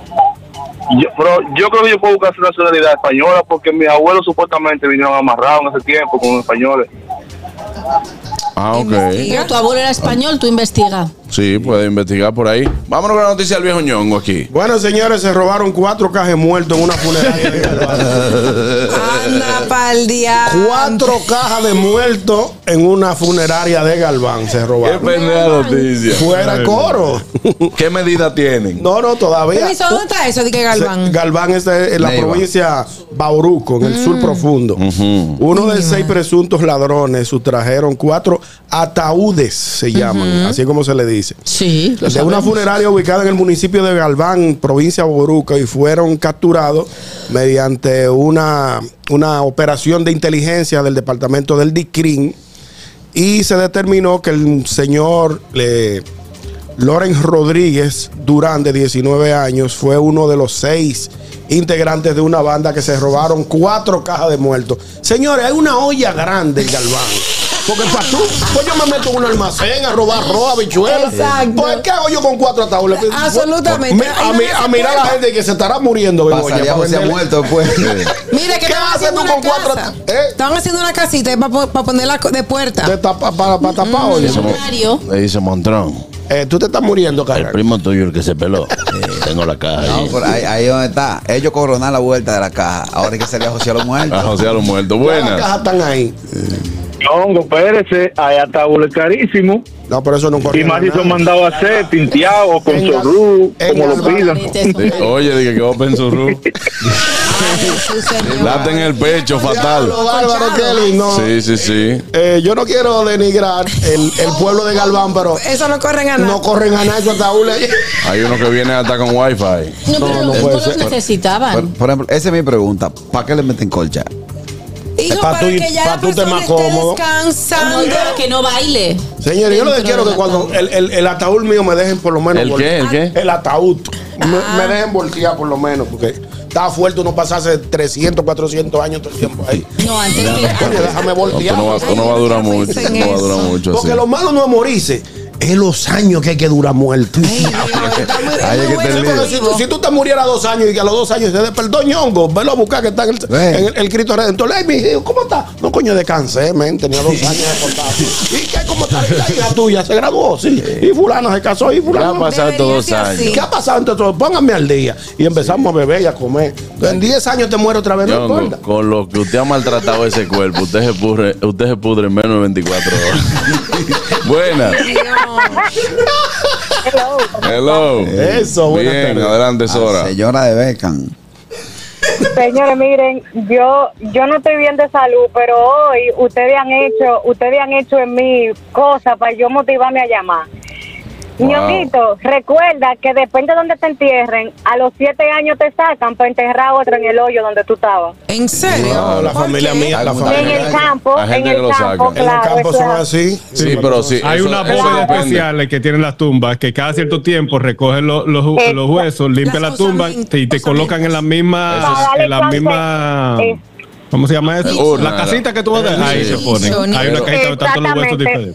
Yo creo que yo puedo buscar su nacionalidad española porque mis abuelos supuestamente vinieron amarrados en ese tiempo con los españoles. Ah, ok. Pero tu abuelo era español, tú investiga. Sí, puede investigar por ahí. Vámonos con la noticia del viejo ñongo aquí. Bueno, señores, se robaron 4 cajas muertos en una funeraria de Galván. Anda pa'l día. 4 cajas de muertos en una funeraria de Galván se Qué robaron. pendeja noticia. Fuera coro. ¿Qué medida tienen? No, todavía. Permiso, ¿dónde está eso de que Galván? Galván está en la Neiva. provincia Bauruco, en el sur profundo. Uno de 6 presuntos ladrones sustrajeron 4 ataúdes, se llaman, así como se le dice. Sí, lo De una sabemos. funeraria ubicada en el municipio de Galván, provincia de Bauruco, y fueron capturados mediante una operación de inteligencia del departamento del DICRIN, y se determinó que el señor Loren Rodríguez Durán, de 19 años, fue uno de los 6 integrantes de una banda que se robaron 4 cajas de muertos. Señores, hay una olla grande en Galván. Porque para tú, pues yo me meto en un almacén a robar arroz, habichuelas. Exacto. Pues, ¿qué hago yo con 4 ataúdes? Absolutamente. A mirar a la gente que se estará muriendo, Pasaría José muerto después. Mira que ¿Qué estaban haces haciendo tú una con 4 casa. ataúdes? Estaban haciendo una casita para ponerla de puerta. Para tapar, oye. Mario. Le dice Montrón. Tú te estás muriendo, El cara. primo tuyo, el que se peló. Tengo la caja. No, pero ahí donde está. Ellos coronan la vuelta de la caja. Ahora hay que salir a José a los muertos. A José a los muertos. Las Buenas. cajas están ahí. No, espérese, hay ataúdes carísimos. No, pero eso no corre. Y más si son mandados a hacer, tinteados, con sorú, como lo pidan. Oye, dije que Open Surru. Late en el pecho, fatal. Bárbaro Kelly, no. Sí. Yo no quiero denigrar el pueblo de Galván, pero Eso no corren a nada. no corren a nada esos ataúdes. Hay uno que viene hasta con Wi-Fi. No, pero los puede tipos los ser. necesitaban. Por ejemplo, esa es mi pregunta. ¿Para qué le meten colcha? Hijo, pa' para tú- que ya pa' la tú estés persona más esté cómodo. descansando. No, pero que no baile. Señores, yo lo que Dentro quiero del que cuando el ataúd mío me dejen por lo menos. ¿El qué? ¿El qué? El ataúd. Me dejen voltear por lo menos, porque estaba fuerte uno pasarse 300, 400 años todo el tiempo ahí. No, antes que. Coño, déjame voltear. Esto no va a durar mucho. piensen No va a durar eso. mucho. Porque así. lo malo no es morirse, es los años que hay que durar muerto. Hay que tener lío. Si tú te murieras a 2 años y que a los 2 años se despertó ñongo, velo a buscar que está en el Cristo Redentor. Ey, mi hijo, ¿cómo está? No, coño, descansé, men. Tenía 2 años de contado. ¿Y qué? ¿Cómo está la hija tuya? ¿Se graduó? Sí. Y fulano se casó. Y ¿Qué fulano. ha pasado estos 2 Debería ser años? así. ¿Qué ha pasado entre todos? Pónganme al día. Y empezamos a beber y a comer. En 10 años te muere otra vez, no Ñongo, importa. con lo que usted ha maltratado ese cuerpo, usted se pudre en menos de 24 horas. Buenas. Hello. Eso, buenas Bien, tardes. adelante, Sora. Señora de Beckham. Señores, miren, yo no estoy bien de salud, pero hoy ustedes han hecho en mí cosas para yo motivarme a llamar. Wow. Ñonguito, recuerda que depende de donde te entierren, a los 7 años te sacan para enterrar a otro en el hoyo donde tú estabas. ¿En serio? No, la ¿Por familia qué? mía, la En familia el mía. campo, Hay gente en que lo el campo, saca. En el claro. campo eso son es así. Sí, pero sí. Hay eso- unas eso bóvedas depende. especiales que tienen las tumbas que cada cierto tiempo recogen los huesos, limpian la Las tumba osamentas. y te colocan en la misma, Eso. en la misma. ¿Cómo se llama eso? Urna. La casita que tú vas a dejar, ahí Sí. se ponen. Nicho, Hay una cajita de tantos los huesos Exactamente, diferentes.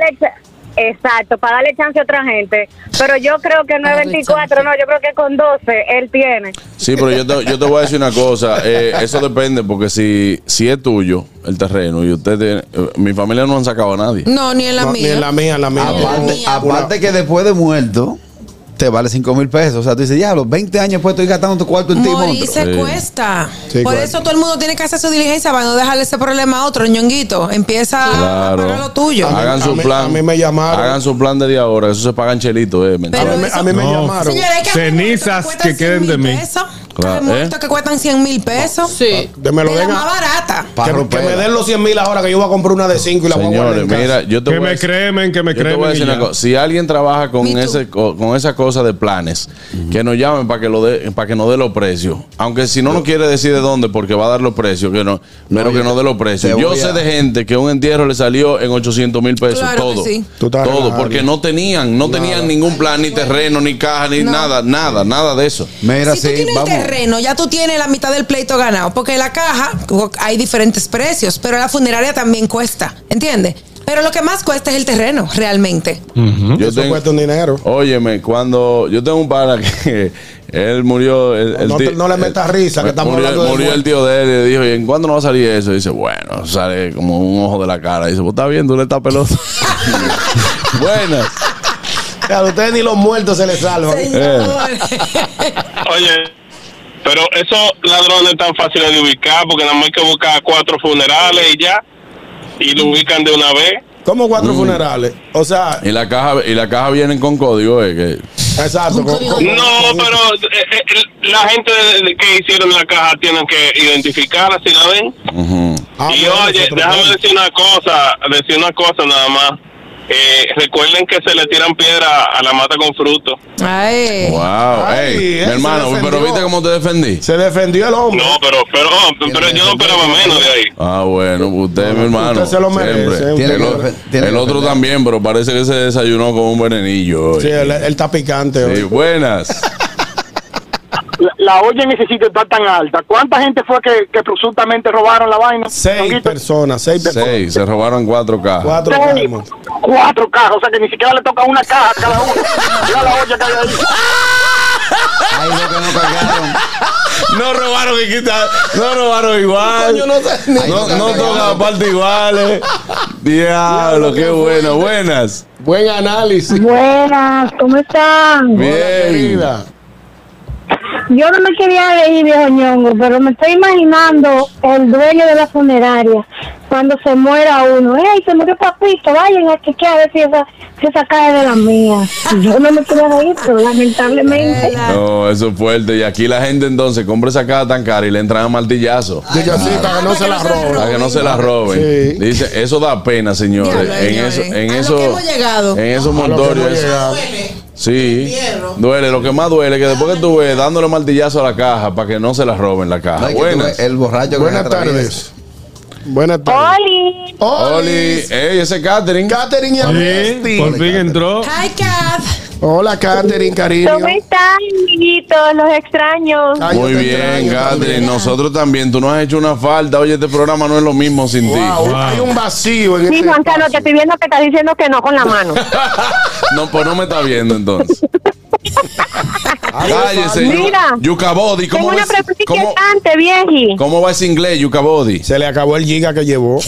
para darle chance a otra gente. Pero yo creo que no es 24, no, yo creo que con 12 él tiene. Sí, pero yo te voy a decir una cosa. Eso depende, porque si es tuyo el terreno y mi familia no han sacado a nadie. No, ni en la No, mía. ni en la mía, en la mía. Aparte que después de muerto, te vale 5,000 pesos. O sea, tú dices, ya, a los 20 años después estoy gastando tu cuarto en ti, monstruo. Morirse Sí. cuesta. Sí, Por cuesta. eso todo el mundo tiene que hacer su diligencia para no dejarle ese problema a otro, ñonguito. Empieza a Claro. pagar lo tuyo. Hagan su plan. a mí me llamaron. Hagan su plan de ahora. Eso se pagan chelitos, Pero A mí me No. llamaron. Señores, hay que hacer Cenizas muertos cuestan que queden 100,000 de mí. pesos. Claro, Hay muertos que cuestan 100,000 pesos. Sí. Que me lo De la den más barata. que me den los 100,000 ahora que yo voy a comprar una de 5 y la voy a guardar Señores, en casa. mira, yo te Que voy a me decir- cremen, que me Yo te voy a cremen. decir y una ya. cosa. Si alguien trabaja con Me too. con esa cosa de planes, que nos llamen para que nos dé los precios. Aunque si no quiere decir de dónde, porque va a dar los precios, pero que nos dé los precios. te Yo voy sé a- de gente que un entierro le salió en 800,000 pesos Claro que todo. sí. Tú estás Todo, relajado. porque no tenían ningún plan, ni terreno, ni caja, ni nada de eso. Mira, Si tú sí, tienes vamos. el terreno, ya tú tienes la mitad del pleito ganado. Porque la caja hay diferentes precios, pero la funeraria también cuesta. ¿Entiendes? Pero lo que más cuesta es el terreno, realmente. Yo Eso cuesta un dinero. Óyeme, cuando yo tengo un pana que él murió, No le metas risa, que estamos hablando de murió el muerte. tío de él y le dijo, ¿y en cuándo no va a salir eso? Y dice, bueno, sale como un ojo de la cara. Y dice, pues está bien, tú le estás pelota. Buenas. A ustedes ni los muertos se les salvan. Oye, pero esos ladrones tan fáciles de ubicar porque nada más hay que buscar 4 funerales y ya, y lo ubican de una vez. ¿Cómo 4 funerales? O sea, Y la caja vienen con código, que exacto. No, pero la gente que hicieron la caja tienen que identificarla si la ven. Y oye, déjame decir una cosa nada más. Recuerden que se le tiran piedra a la mata con fruto. Ay. wow. Ay, Ey, él mi hermano, se defendió. pero ¿viste cómo te defendí? Se defendió el hombre. No, pero yo no esperaba menos de ahí. Ah, bueno, usted, mi hermano. Usted se lo merece. siempre. Tiene El, que o- tiene el que otro defender. también, pero parece que se desayunó con un venenillo hoy. Sí, él está picante Sí, hoy. buenas. la olla en ese sitio está tan alta. ¿Cuánta gente fue que presuntamente robaron la vaina? 6 personas. 6, se robaron 4 cajas. 4 cajas. 4 cajas, o sea que ni siquiera le toca una caja a cada uno. Mira la olla que hay ahí. Ay, lo que no cargaron. No robaron no robaron igual. Coño, no tocan partes iguales. Diablo, qué bueno. Buenas. Buen análisis. Buenas, ¿cómo están? Bien. Querida. Yo no me quería reír, viejo ñongo, pero me estoy imaginando el dueño de la funeraria cuando se muera uno. ¡Ey, se murió papito! Vayan a chequear a ver si esa cae de la mía. Yo no me quería reír, pero lamentablemente. No, eso es fuerte. Y aquí la gente entonces compra esa caja tan cara y le entran a martillazo. Diga así, para que no se la roben. Para que no se la roben. Sí. Dice, eso da pena, señores. En esos montorios. Sí, duele. Lo que más duele es que después que tú ves dándole martillazo a la caja para que no se la roben la caja. Buenas. El borracho. Buenas tardes. Buenas tardes. Oli. Ey, ese Catherine. Catherine y Amnesty. Por fin entró. Hi, Kat. Hola, Catherine, cariño. ¿Cómo están, amiguitos? Los extraño. Ay, Muy yo te bien, extraño Catherine. también. Nosotros también. Tú nos has hecho una falta. Oye, este programa no es lo mismo sin ti. Hay un vacío en Sí, este Juan Carlos, te estoy viendo que estás diciendo que no con la mano. No, pues no me está viendo entonces. Cállese. Mira, Yuka Body. tengo ¿Cómo una va pregunta cómo- inquietante, vieji. cómo va ese inglés, Yuka Body? Se le acabó el giga que llevó.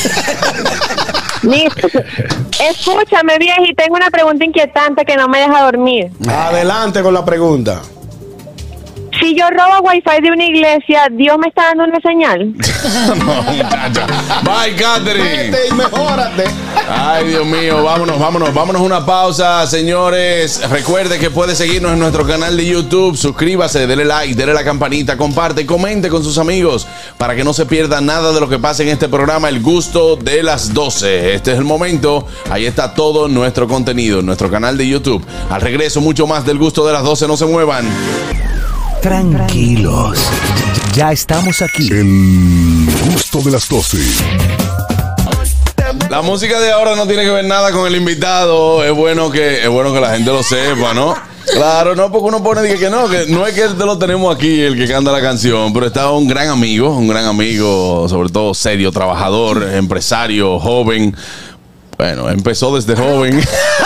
Escúchame, vieji, tengo una pregunta inquietante que no me deja dormir. Adelante con la pregunta. Si yo robo wifi de una iglesia, ¿Dios me está dando una señal? No, muchacha. Bye, Catherine. Vete y mejórate. Ay, Dios mío, vámonos a una pausa, señores. Recuerde que puede seguirnos en nuestro canal de YouTube. Suscríbase, dele like, dele la campanita, comparte, comente con sus amigos para que no se pierda nada de lo que pasa en este programa, El Gusto de las 12. Este es el momento. Ahí está todo nuestro contenido en nuestro canal de YouTube. Al regreso, mucho más del Gusto de las 12. No se muevan. Tranquilos, ya estamos aquí. El gusto de las 12. La música de ahora no tiene que ver nada con el invitado. Es bueno que la gente lo sepa, ¿no? Claro, no, porque uno pone que no es que te lo tenemos aquí el que canta la canción, pero está un gran amigo, sobre todo serio, trabajador, empresario, joven. Bueno, empezó desde joven.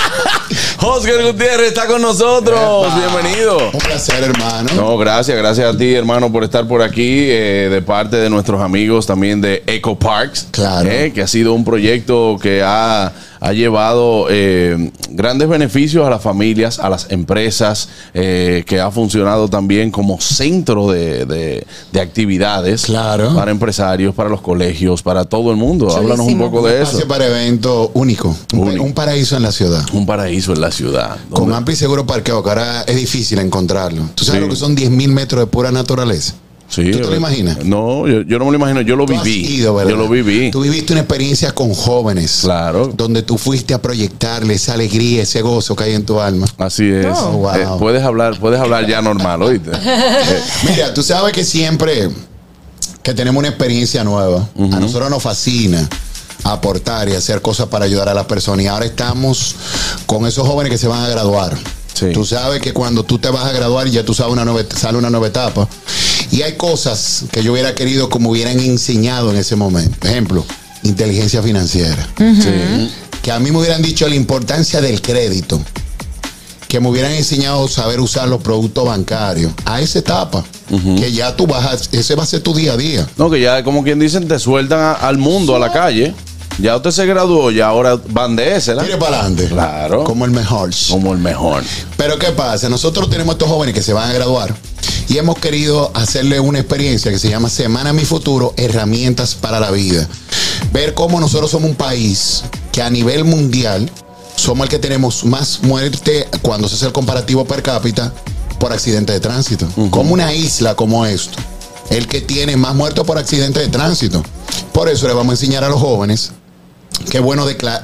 Oscar Gutiérrez está con nosotros. Bienvenido. Un placer, hermano. No, gracias a ti, hermano, por estar por aquí, de parte de nuestros amigos también de Eco Parks. Claro. Que ha sido un proyecto que ha llevado grandes beneficios a las familias, a las empresas, que ha funcionado también como centro de actividades, claro, para empresarios, para los colegios, para todo el mundo. Háblanos un poco de eso. Espacio para evento único. Un paraíso en la ciudad. Un paraíso en la ciudad. Con amplio y seguro parqueo, que ahora es difícil encontrarlo. ¿Tú sabes lo que son 10.000 metros de pura naturaleza? Sí, ¿Tú te lo imaginas? No, yo no me lo imagino, yo lo viví. Yo lo viví. Tú viviste una experiencia con jóvenes. Claro. Donde tú fuiste a proyectarle esa alegría, ese gozo que hay en tu alma. Así es. Oh, wow. Puedes hablar ya normal, ¿oíste? Mira, tú sabes que siempre que tenemos una experiencia nueva, a nosotros nos fascina aportar y hacer cosas para ayudar a las personas. Y ahora estamos con esos jóvenes que se van a graduar. Sí. Tú sabes que cuando tú te vas a graduar ya tú sabes sale una nueva etapa. Y hay cosas que yo hubiera querido como hubieran enseñado en ese momento. Por ejemplo, inteligencia financiera. Sí. Que a mí me hubieran dicho la importancia del crédito. Que me hubieran enseñado a saber usar los productos bancarios a esa etapa. Que ya tú ese va a ser tu día a día. No, que ya como quien dicen te sueltan al mundo, a la calle. Ya usted se graduó y ahora van de ese, ¿la? Tire para adelante. Claro. Como el mejor. Como el mejor. Pero ¿qué pasa? Nosotros tenemos estos jóvenes que se van a graduar y hemos querido hacerle una experiencia que se llama Semana Mi Futuro, Herramientas para la Vida. Ver cómo nosotros somos un país que a nivel mundial somos el que tenemos más muerte cuando se hace el comparativo per cápita por accidente de tránsito. Como una isla como esto, el que tiene más muertos por accidente de tránsito. Por eso le vamos a enseñar a los jóvenes. Qué bueno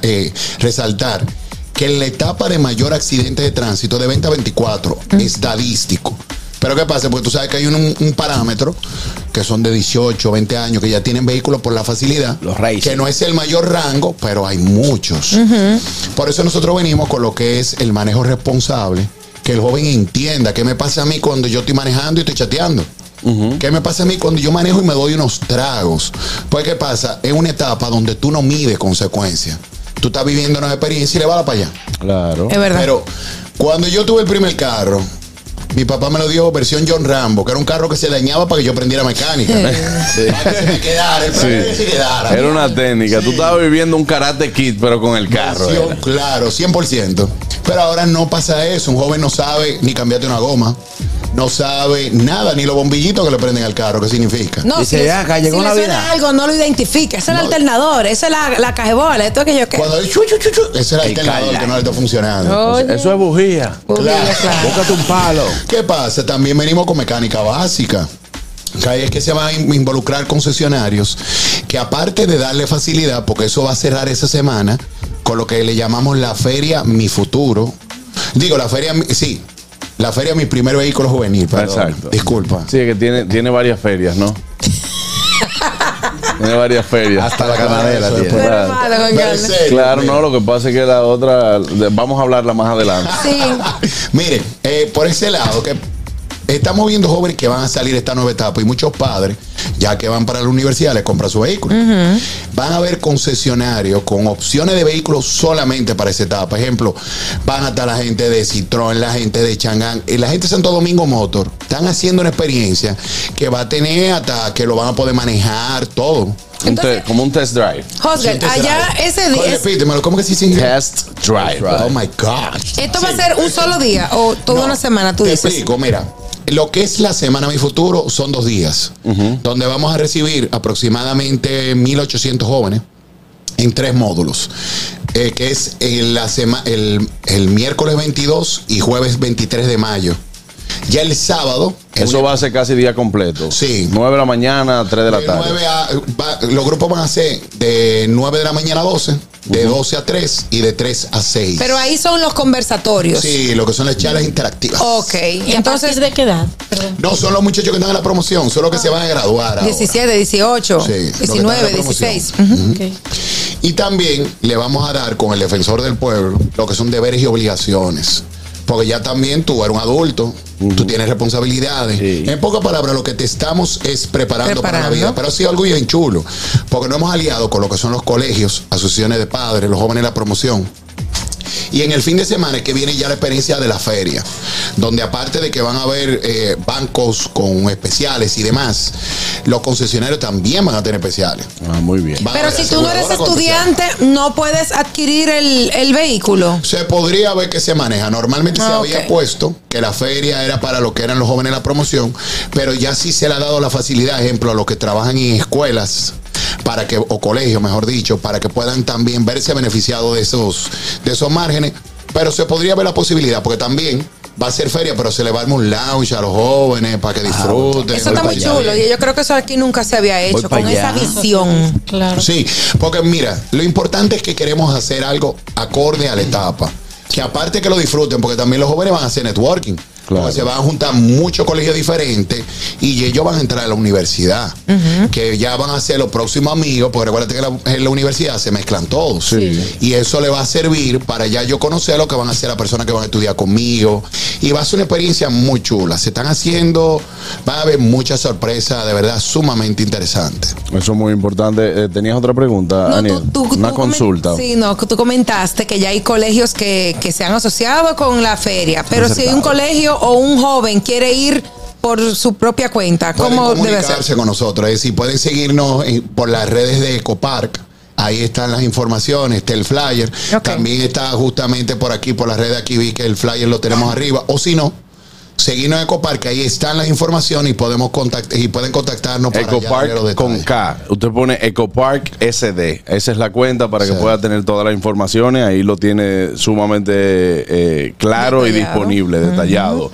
resaltar que en la etapa de mayor accidente de tránsito de 2024 estadístico. Pero ¿qué pasa? Porque tú sabes que hay un parámetro que son de 18, 20 años que ya tienen vehículos por la facilidad. Los racing. Que no es el mayor rango, pero hay muchos. Por eso nosotros venimos con lo que es el manejo responsable que el joven entienda qué me pasa a mí cuando yo estoy manejando y estoy chateando. ¿Qué me pasa a mí cuando yo manejo y me doy unos tragos? Pues, ¿qué pasa? Es una etapa donde tú no mides consecuencias. Tú estás viviendo una experiencia y le vas para allá. Claro. Es verdad. Pero cuando yo tuve el primer carro, mi papá me lo dio versión John Rambo, que era un carro que se dañaba para que yo aprendiera mecánica. Sí. Para que se me quedara, el problema es que se quedara. Era una técnica. Tú estabas viviendo un Karate Kid, pero con el carro. Claro, 100%. Pero ahora no pasa eso. Un joven no sabe ni cambiarte una goma. No sabe nada, ni los bombillitos que le prenden al carro. ¿Qué significa? No, Dice, si, acá llegó si le Navidad. suena algo, no lo identifica. Ese es el alternador, esa es la cajebola, esto que yo qué. Cuando hay chu, chu, chu, chu, ese es el alternador que no le está funcionando. Oye. Eso es bujía. Claro. Búscate un palo. ¿Qué pasa? También venimos con mecánica básica. Que ahí es que se van a involucrar concesionarios que, aparte de darle facilidad, porque eso va a cerrar esa semana con lo que le llamamos la feria Mi Futuro. Digo, la feria Mi Primer Vehículo Juvenil. Perdón. Exacto. Disculpa. Sí, que tiene varias ferias, ¿no? Tiene varias ferias. Hasta la ganadera tiene. Pero malo, Juan Pero en Carlos. serio, Claro, mira. no, lo que pasa es que la otra, vamos a hablarla más adelante. Sí. Mire, por ese lado, que estamos viendo jóvenes que van a salir esta nueva etapa y muchos padres, ya que van para la universidad, les compran su vehículo. Van a haber concesionarios con opciones de vehículos solamente para esa etapa. Por ejemplo, van a estar la gente de Citroën, la gente de Chang'an y la gente de Santo Domingo Motor. Están haciendo una experiencia que va a tener hasta que lo van a poder manejar todo. Como un test drive. Josgar, allá ese día. Repítemelo, ¿cómo que se dice? Test drive. Oh my God. ¿Esto va a ser un solo día o toda una semana, tú Te dices? explico, mira. Lo que es la Semana Mi Futuro son 2 días, donde vamos a recibir aproximadamente 1,800 jóvenes en 3 módulos, que es el miércoles 22 y jueves 23 de mayo. Ya el sábado... Eso va a ser casi día completo. Sí. 9 de la mañana, 3 de la tarde. Los grupos van a ser de 9 de la mañana a 12, de 12 a 3 y de 3 a 6. Pero ahí son los conversatorios. Sí, lo que son las charlas interactivas. Ok. ¿Y entonces de qué edad? Perdón. No, son los muchachos que están en la promoción, son los que se van a graduar ahora. 17, 18, Sí, lo que está en 19, la promoción. 16. Okay. Y también le vamos a dar con el defensor del pueblo lo que son deberes y obligaciones. Porque ya también tú eres un adulto, tú tienes responsabilidades. Sí. En pocas palabras, lo que te estamos es preparando para la vida. Pero sí algo bien chulo. Porque nos hemos aliado con lo que son los colegios, asociaciones de padres, los jóvenes de la promoción. Y en el fin de semana es que viene ya la experiencia de la feria, donde aparte de que van a haber bancos con especiales y demás, los concesionarios también van a tener especiales. Ah, muy bien. Pero si tú no eres estudiante, no puedes adquirir el vehículo. Se podría ver que se maneja. Normalmente se había ok. puesto que la feria era para lo que eran los jóvenes de la promoción, pero ya sí se le ha dado la facilidad, ejemplo, a los que trabajan en escuelas, para que, o colegios, mejor dicho, para que puedan también verse beneficiados de esos márgenes. Pero se podría ver la posibilidad, porque también va a ser feria, pero se le va a dar un lounge a los jóvenes para que disfruten. Eso está muy chulo y yo creo que eso aquí nunca se había hecho con esa visión. Claro. Sí, porque mira, lo importante es que queremos hacer algo acorde a la etapa. Que aparte que lo disfruten, porque también los jóvenes van a hacer networking. Claro. Porque se van a juntar muchos colegios diferentes y ellos van a entrar a la universidad. Que ya van a ser los próximos amigos, porque recuerda que en la universidad se mezclan todos. Sí. Y eso le va a servir para ya yo conocer lo que van a hacer las personas que van a estudiar conmigo. Y va a ser una experiencia muy chula. Se están haciendo, van a haber muchas sorpresas, de verdad, sumamente interesantes. Eso es muy importante. ¿Tenías otra pregunta, No, Aniel? Una consulta. Sí, no, tú comentaste que ya hay colegios que se han asociado con la feria, pero si hay un colegio o un joven quiere ir por su propia cuenta, ¿cómo Pueden debe comunicarse ser? con nosotros. Es decir, pueden seguirnos por las redes de Ecopark. Ahí están las informaciones, está el flyer. Ok. También está justamente por aquí, por las redes aquí, vi que el flyer lo tenemos arriba. O si no, seguirnos en Ecopark, ahí están las informaciones y podemos pueden contactarnos para ya darle los Ecopark detalles. con K. Usted pone Ecopark SD. Esa es la cuenta para que Sí. pueda tener todas las informaciones. Ahí lo tiene sumamente claro y Detallado. disponible, detallado.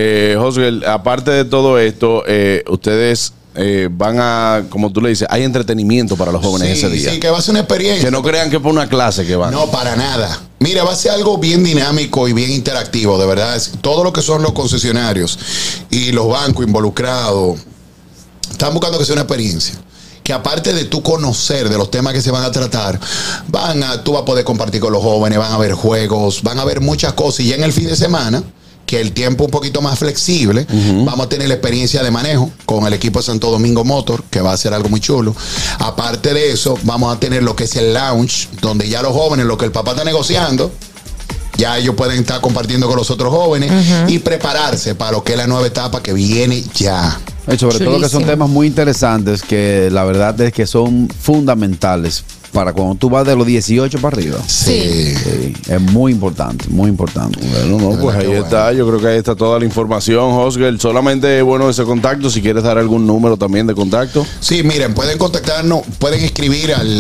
José, aparte de todo esto, ustedes van a, como tú le dices, hay entretenimiento para los jóvenes ese día. Sí, que va a ser una experiencia. Que no crean que es por una clase que van. No, para nada. Mira, va a ser algo bien dinámico y bien interactivo, de verdad. Todo lo que son los concesionarios y los bancos involucrados están buscando que sea una experiencia. Que aparte de tú conocer de los temas que se van a tratar, tú vas a poder compartir con los jóvenes, van a haber juegos, van a haber muchas cosas. Y ya en el fin de semana, que el tiempo un poquito más flexible. Vamos a tener la experiencia de manejo con el equipo de Santo Domingo Motor, que va a ser algo muy chulo. Aparte de eso, vamos a tener lo que es el lounge, donde ya los jóvenes, lo que el papá está negociando, ya ellos pueden estar compartiendo con los otros jóvenes y prepararse para lo que es la nueva etapa que viene ya. Y sobre todo que son temas muy interesantes que la verdad es que son fundamentales para cuando tú vas de los 18 para arriba. Sí. Es muy importante, muy importante. Bueno, no, pues ahí está. Yo creo que ahí está toda la información, Oscar. Solamente bueno ese contacto. Si quieres dar algún número también de contacto. Sí, miren, pueden contactarnos, pueden escribir al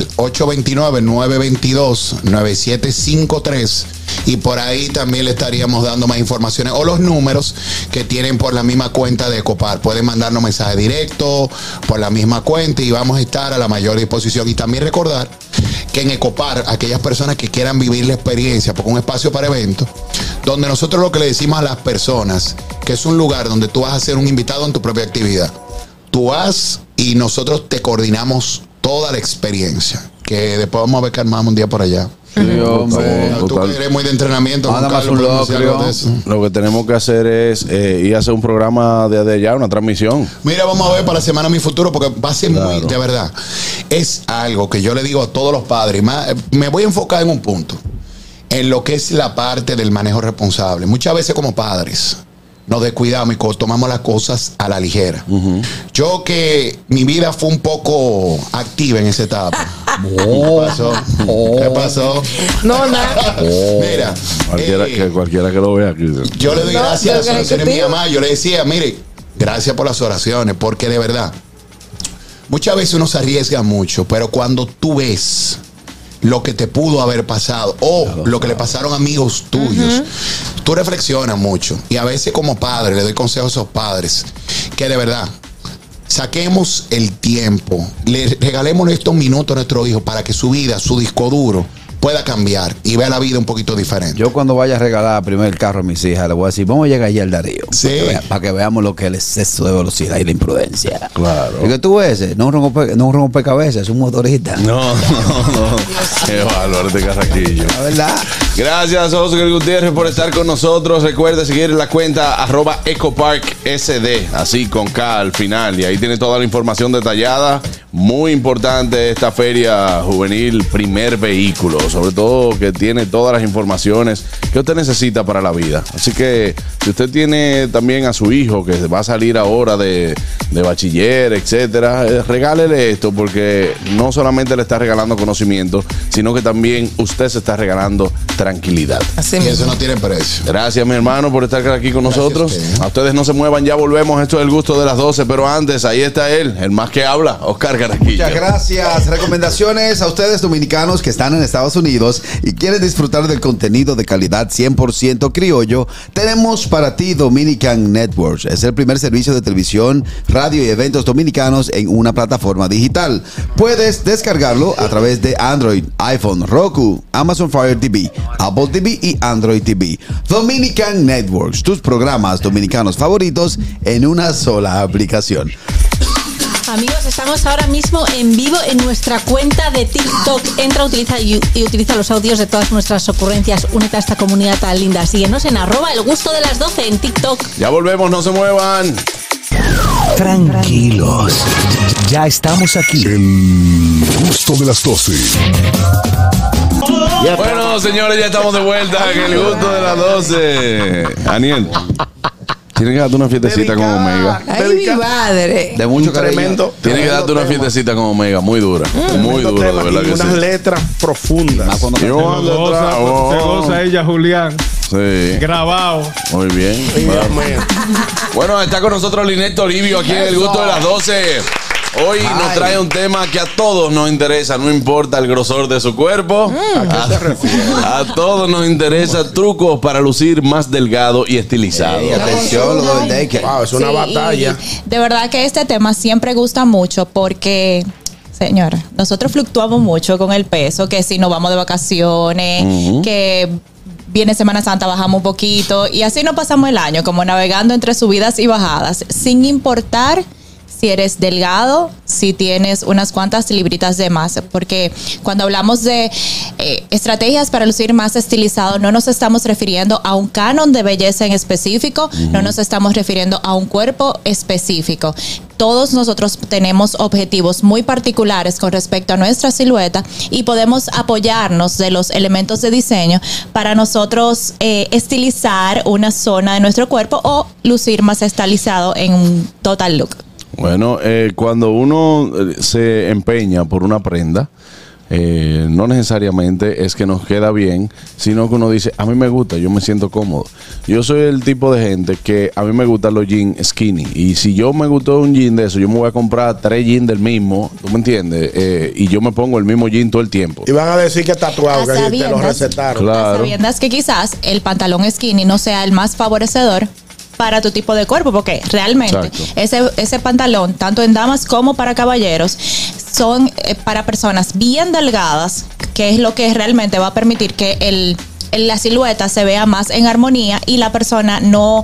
829-922-9753 y por ahí también le estaríamos dando más informaciones o los números que tienen por la misma cuenta de Ecopar. Pueden mandarnos mensaje directo por la misma cuenta y vamos a estar a la mayor disposición. Y también recordar que en Ecopar, aquellas personas que quieran vivir la experiencia, porque un espacio para eventos, donde nosotros lo que le decimos a las personas, que es un lugar donde tú vas a ser un invitado en tu propia actividad. Tú vas y nosotros te coordinamos toda la experiencia, que después vamos a ver que armamos un día por allá. Sí, hombre. Tú que eres muy de entrenamiento, Nada más un Lo que tenemos que hacer es ir a hacer un programa de allá, una transmisión. Mira, vamos a ver para la Semana Mi Futuro, porque va a ser muy, de verdad, es algo que yo le digo a todos los padres. Me voy a enfocar en un punto, en lo que es la parte del manejo responsable. Muchas veces como padres nos descuidamos y tomamos las cosas a la ligera. Yo que mi vida fue un poco activa en esa etapa. ¿Qué pasó? ¿Qué pasó? No, nada. Mira, cualquiera que lo vea aquí. Yo le doy gracias a las oraciones de mi mamá. Yo le decía, mire, gracias por las oraciones, porque de verdad, muchas veces uno se arriesga mucho, pero cuando tú ves lo que te pudo haber pasado o lo que le pasaron a amigos tuyos, tú reflexionas mucho. Y a veces como padre le doy consejos a esos padres que de verdad saquemos el tiempo, le regalemos estos minutos a nuestro hijo para que su vida, su disco duro pueda cambiar y vea la vida un poquito diferente. Yo cuando vaya a regalar primero el carro a mis hijas, le voy a decir, vamos a llegar allá al Darío. Sí. Para que veamos lo que es el exceso de velocidad y la imprudencia. Claro. Y que tú ves, no un rompecabezas, es un motorista. No. Qué valor de carraquillo. La verdad. Gracias, Oscar Gutiérrez, por estar con nosotros. Recuerda seguir la cuenta @EcoParkSD, así con K al final. Y ahí tiene toda la información detallada. Muy importante esta feria juvenil, primer vehículo, sobre todo que tiene todas las informaciones que usted necesita para la vida. Así que si usted tiene también a su hijo que va a salir ahora de bachiller, etcétera, regálele esto, porque no solamente le está regalando conocimiento, sino que también usted se está regalando tranquilidad. Así Y eso no tiene precio. Gracias, mi hermano, por estar aquí con nosotros. A ustedes no se muevan, ya volvemos. Esto es el gusto de las 12, pero antes, ahí está él, el más que habla, Oscar Carraquillo. Muchas gracias. Recomendaciones a ustedes dominicanos que están en Estados Unidos y quieren disfrutar del contenido de calidad 100% criollo. Tenemos para ti Dominican Networks. Es el primer servicio de televisión, radio y eventos dominicanos en una plataforma digital. Puedes descargarlo a través de Android, iPhone, Roku, Amazon Fire TV, Apple TV y Android TV. Dominican Networks, tus programas dominicanos favoritos en una sola aplicación. Amigos, estamos ahora mismo en vivo en nuestra cuenta de TikTok. Entra, utiliza y utiliza los audios de todas nuestras ocurrencias. Únete a esta comunidad tan linda. Síguenos en @elgustodelas12 en TikTok. Ya volvemos, no se muevan. Tranquilos, ya estamos aquí. El gusto de las 12. Bueno, señores, ya estamos de vuelta en el gusto de las 12. Aniel, tienes que darte una fiestecita con Omega. Ay, mi madre. De mucho Tremendo. Tienes que darte una fiestecita con Omega, muy dura. Muy dura, de verdad que unas sí. letras profundas. Yo ando atrás, Se goza ella, Julián. Sí. Grabado. Muy bien. Bueno, está con nosotros Linet Toribio aquí en el gusto de las 12. Hoy nos trae un tema que a todos nos interesa, no importa el grosor de su cuerpo. ¿A qué se refiere? A todos nos interesa trucos para lucir más delgado y estilizado. Hey, atención, lo del Decker. Wow, es una batalla. De verdad que este tema siempre gusta mucho porque, señora, nosotros fluctuamos mucho con el peso, que si nos vamos de vacaciones, que viene Semana Santa, bajamos un poquito y así nos pasamos el año, como navegando entre subidas y bajadas, sin importar si eres delgado, si tienes unas cuantas libritas de más, porque cuando hablamos de estrategias para lucir más estilizado, no nos estamos refiriendo a un canon de belleza en específico, no nos estamos refiriendo a un cuerpo específico. Todos nosotros tenemos objetivos muy particulares con respecto a nuestra silueta y podemos apoyarnos de los elementos de diseño para nosotros estilizar una zona de nuestro cuerpo o lucir más estilizado en un total look. Bueno, cuando uno se empeña por una prenda, no necesariamente es que nos queda bien, sino que uno dice, a mí me gusta, yo me siento cómodo. Yo soy el tipo de gente que a mí me gustan los jeans skinny, y si yo me gustó un jean de eso, yo me voy a comprar 3 jeans del mismo, ¿tú me entiendes? Y yo me pongo el mismo jean todo el tiempo. Y van a decir que es tatuado, que te lo recetaron. Claro. Sabiendas que quizás el pantalón skinny no sea el más favorecedor para tu tipo de cuerpo, porque realmente ese pantalón, tanto en damas como para caballeros, son para personas bien delgadas, que es lo que realmente va a permitir que la silueta se vea más en armonía y la persona no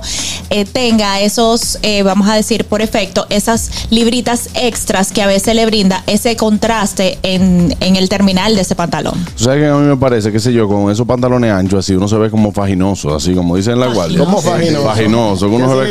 tenga esos, vamos a decir por efecto, esas libritas extras que a veces le brinda ese contraste en el terminal de ese pantalón. O sea que a mí me parece, qué sé yo, con esos pantalones anchos así, uno se ve como faginoso, así como dicen en la guardia. ¿Cómo faginoso? Faginoso, que uno se ve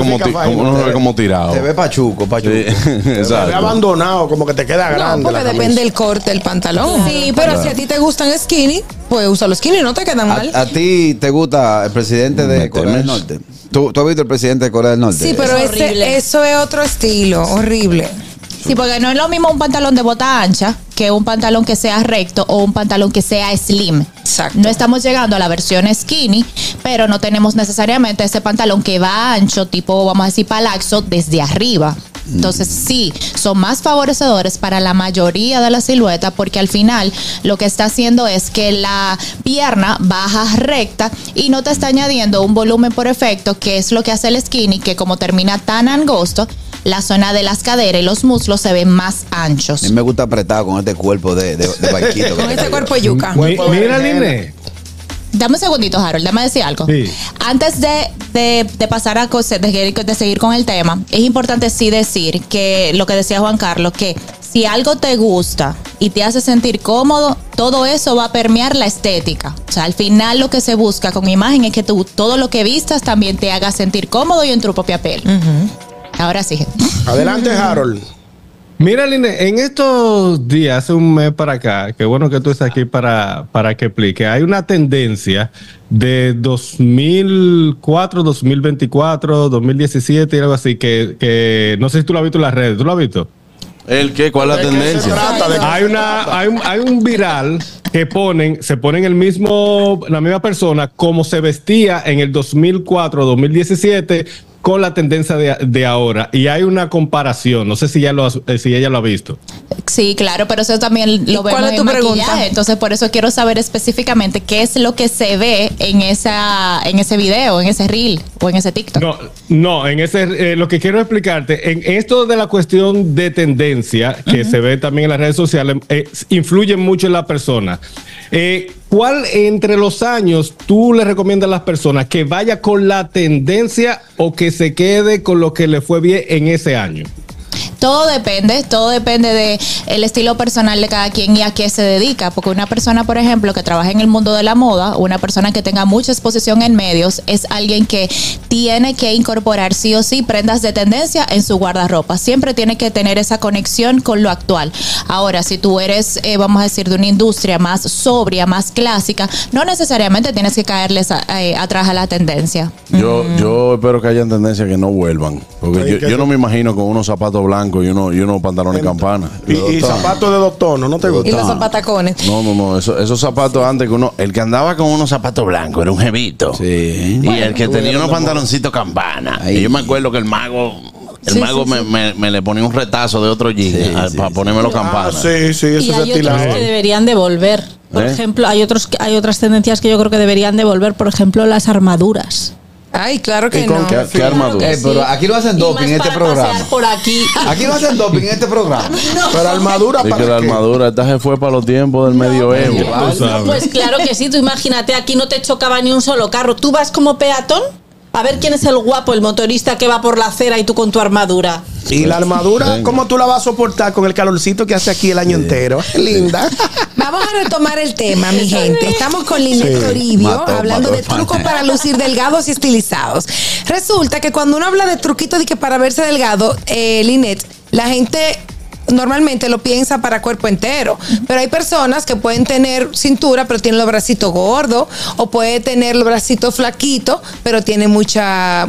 como tirado. Te ve pachuco. Sí, te exacto. ve abandonado, como que te queda grande. No, porque depende del corte del pantalón. Sí, pero si a ti te gustan skinny, pues usa los skinny, no te quedan mal. ¿A ti te gusta el presidente de Corea del Norte? ¿Tú has visto el presidente de Corea del Norte? Sí, pero eso es otro estilo, horrible. Sí, porque no es lo mismo un pantalón de bota ancha que un pantalón que sea recto o un pantalón que sea slim. Exacto. No estamos llegando a la versión skinny, pero no tenemos necesariamente ese pantalón que va ancho, tipo, vamos a decir, palaxo, desde arriba. Entonces sí, son más favorecedores para la mayoría de la silueta, porque al final lo que está haciendo es que la pierna baja recta y no te está añadiendo un volumen por efecto, que es lo que hace el skinny, que como termina tan angosto, la zona de las caderas y los muslos se ven más anchos. A mí me gusta apretado con este cuerpo de barquito. Con este cuerpo yuca. Mira, Line. Dame un segundito, Harold, déjame decir algo. Sí. Antes de pasar a cosas, de seguir con el tema, es importante sí decir que lo que decía Juan Carlos, que si algo te gusta y te hace sentir cómodo, todo eso va a permear la estética. O sea, al final lo que se busca con imagen es que tú todo lo que vistas también te haga sentir cómodo y en tu propia piel. Ahora sí. Adelante, Harold. Mira, Line, en estos días, hace un mes para acá, qué bueno que tú estás aquí para que explique, hay una tendencia de 2004, 2024, 2017 y algo así, que no sé si tú lo has visto en las redes. ¿Tú lo has visto? ¿El qué? ¿Cuál es la tendencia? Hay un viral que se ponen la misma persona como se vestía en el 2004, 2017 con la tendencia de ahora, y hay una comparación. No sé si ella lo ha visto. Sí, claro, pero eso también lo vemos en maquillaje. Entonces, por eso quiero saber específicamente qué es lo que se ve en ese video, en ese reel o en ese TikTok. No, en ese lo que quiero explicarte, en esto de la cuestión de tendencia que se ve también en las redes sociales, influye mucho en la persona. ¿Cuál entre los años tú le recomiendas a las personas que vaya con la tendencia o que se quede con lo que le fue bien en ese año? Todo depende de el estilo personal de cada quien y a qué se dedica, porque una persona, por ejemplo, que trabaja en el mundo de la moda, una persona que tenga mucha exposición en medios, es alguien que tiene que incorporar sí o sí prendas de tendencia en su guardarropa. Siempre tiene que tener esa conexión con lo actual. Ahora, si tú eres, vamos a decir, de una industria más sobria, más clásica, no necesariamente tienes que caerles atrás a la tendencia. Yo espero que hayan tendencias que no vuelvan, porque yo no me imagino con unos zapatos blancos y unos pantalones de campana. Y zapatos de doctor, ¿no te gustan? Y los zapatacones. No, esos zapatos antes que el que andaba con unos zapatos blancos era un jevito. Sí. Y el que tenía unos pantaloncitos campana. Y yo me acuerdo que el mago me le ponía un retazo de otro jean para ponérmelo campana. Sí, eso y hay otros que deberían de volver. Por ejemplo, hay otras tendencias que yo creo que deberían de volver. Por ejemplo, las armaduras. Ay, claro que no. ¿Qué armadura? Pero aquí lo hacen doping en este programa. Por aquí. Aquí lo hacen doping en este programa. Pero armadura para que la armadura, esta se fue para los tiempos del medioevo. Pues claro que sí, tú imagínate, aquí no te chocaba ni un solo carro. Tú vas como peatón A ver quién es el guapo, el motorista que va por la acera y tú con tu armadura. Y la armadura, ¿cómo tú la vas a soportar con el calorcito que hace aquí el año entero? Linda. Vamos a retomar el tema, mi gente. Estamos con Linet Toribio hablando de trucos para lucir delgados y estilizados. Resulta que cuando uno habla de truquitos de que para verse delgado, Linet, la gente normalmente lo piensa para cuerpo entero, pero hay personas que pueden tener cintura pero tienen los bracitos gordos, o puede tener los bracitos flaquitos pero tiene mucha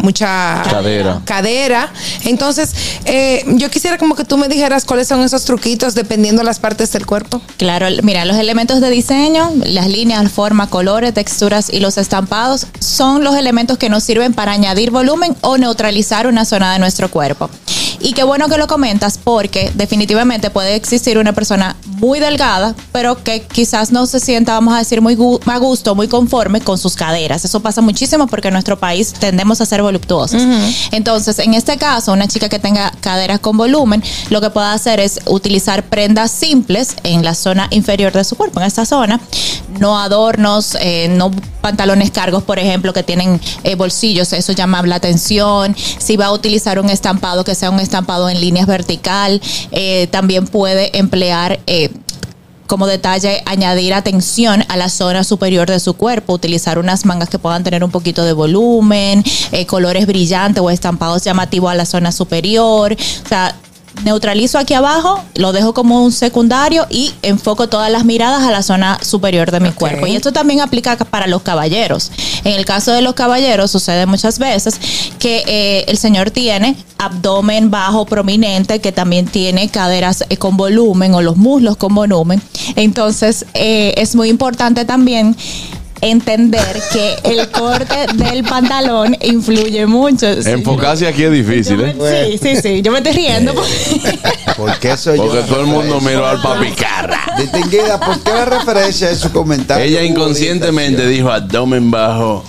cadera. Entonces yo quisiera como que tú me dijeras cuáles son esos truquitos dependiendo de las partes del cuerpo. Claro, mira, los elementos de diseño, las líneas, forma, colores, texturas y los estampados son los elementos que nos sirven para añadir volumen o neutralizar una zona de nuestro cuerpo. Y qué bueno que lo comentas, porque definitivamente puede existir una persona muy delgada, pero que quizás no se sienta, vamos a decir, muy a gusto, muy conforme con sus caderas. Eso pasa muchísimo porque en nuestro país tendemos a ser voluptuosas. Entonces, en este caso, una chica que tenga caderas con volumen, lo que puede hacer es utilizar prendas simples en la zona inferior de su cuerpo, en esta zona. No adornos, no pantalones cargos, por ejemplo, que tienen bolsillos, eso llama la atención. Si va a utilizar un estampado, que sea un estampado en líneas vertical, también puede emplear como detalle, añadir atención a la zona superior de su cuerpo, utilizar unas mangas que puedan tener un poquito de volumen, colores brillantes o estampados llamativos a la zona superior. O sea, neutralizo aquí abajo, lo dejo como un secundario y enfoco todas las miradas a la zona superior de mi cuerpo. Y esto también aplica para los caballeros. En el caso de los caballeros sucede muchas veces que el señor tiene abdomen bajo prominente, que también tiene caderas con volumen o los muslos con volumen. Entonces es muy importante también entender que el corte del pantalón influye mucho. Enfocarse aquí es difícil, ¿eh? Sí. Yo me estoy riendo. Porque eso Porque todo el mundo miró al papi Carra. Distinguida, ¿por qué la referencia a su comentario? Ella inconscientemente dijo abdomen bajo.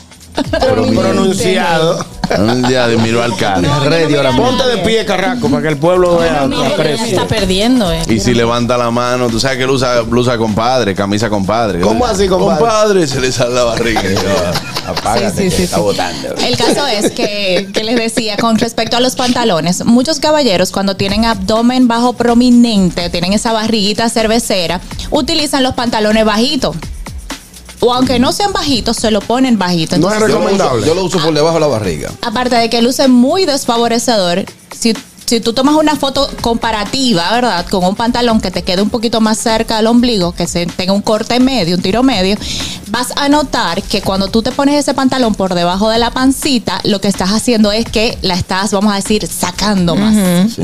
Pronunciado. Un día de miró al Carra. Ponte de pie, Carraco, para que el pueblo vea. Me está perdiendo, Y si levanta la mano, tú sabes que él usa blusa compadre, camisa compadre. ¿Cómo así, compadre? Compadre, se le sale la barriga. Apágate, Sí. está botando. El caso es que les decía, con respecto a los pantalones, muchos caballeros cuando tienen abdomen bajo prominente, tienen esa barriguita cervecera, utilizan los pantalones bajitos. O aunque no sean bajitos, se lo ponen bajito. No es recomendable. Yo lo uso por debajo de la barriga. Aparte de que luce muy desfavorecedor, si tú tomas una foto comparativa, ¿verdad? Con un pantalón que te quede un poquito más cerca del ombligo, que se tenga un corte medio, un tiro medio, vas a notar que cuando tú te pones ese pantalón por debajo de la pancita, lo que estás haciendo es que la estás, vamos a decir, sacando más.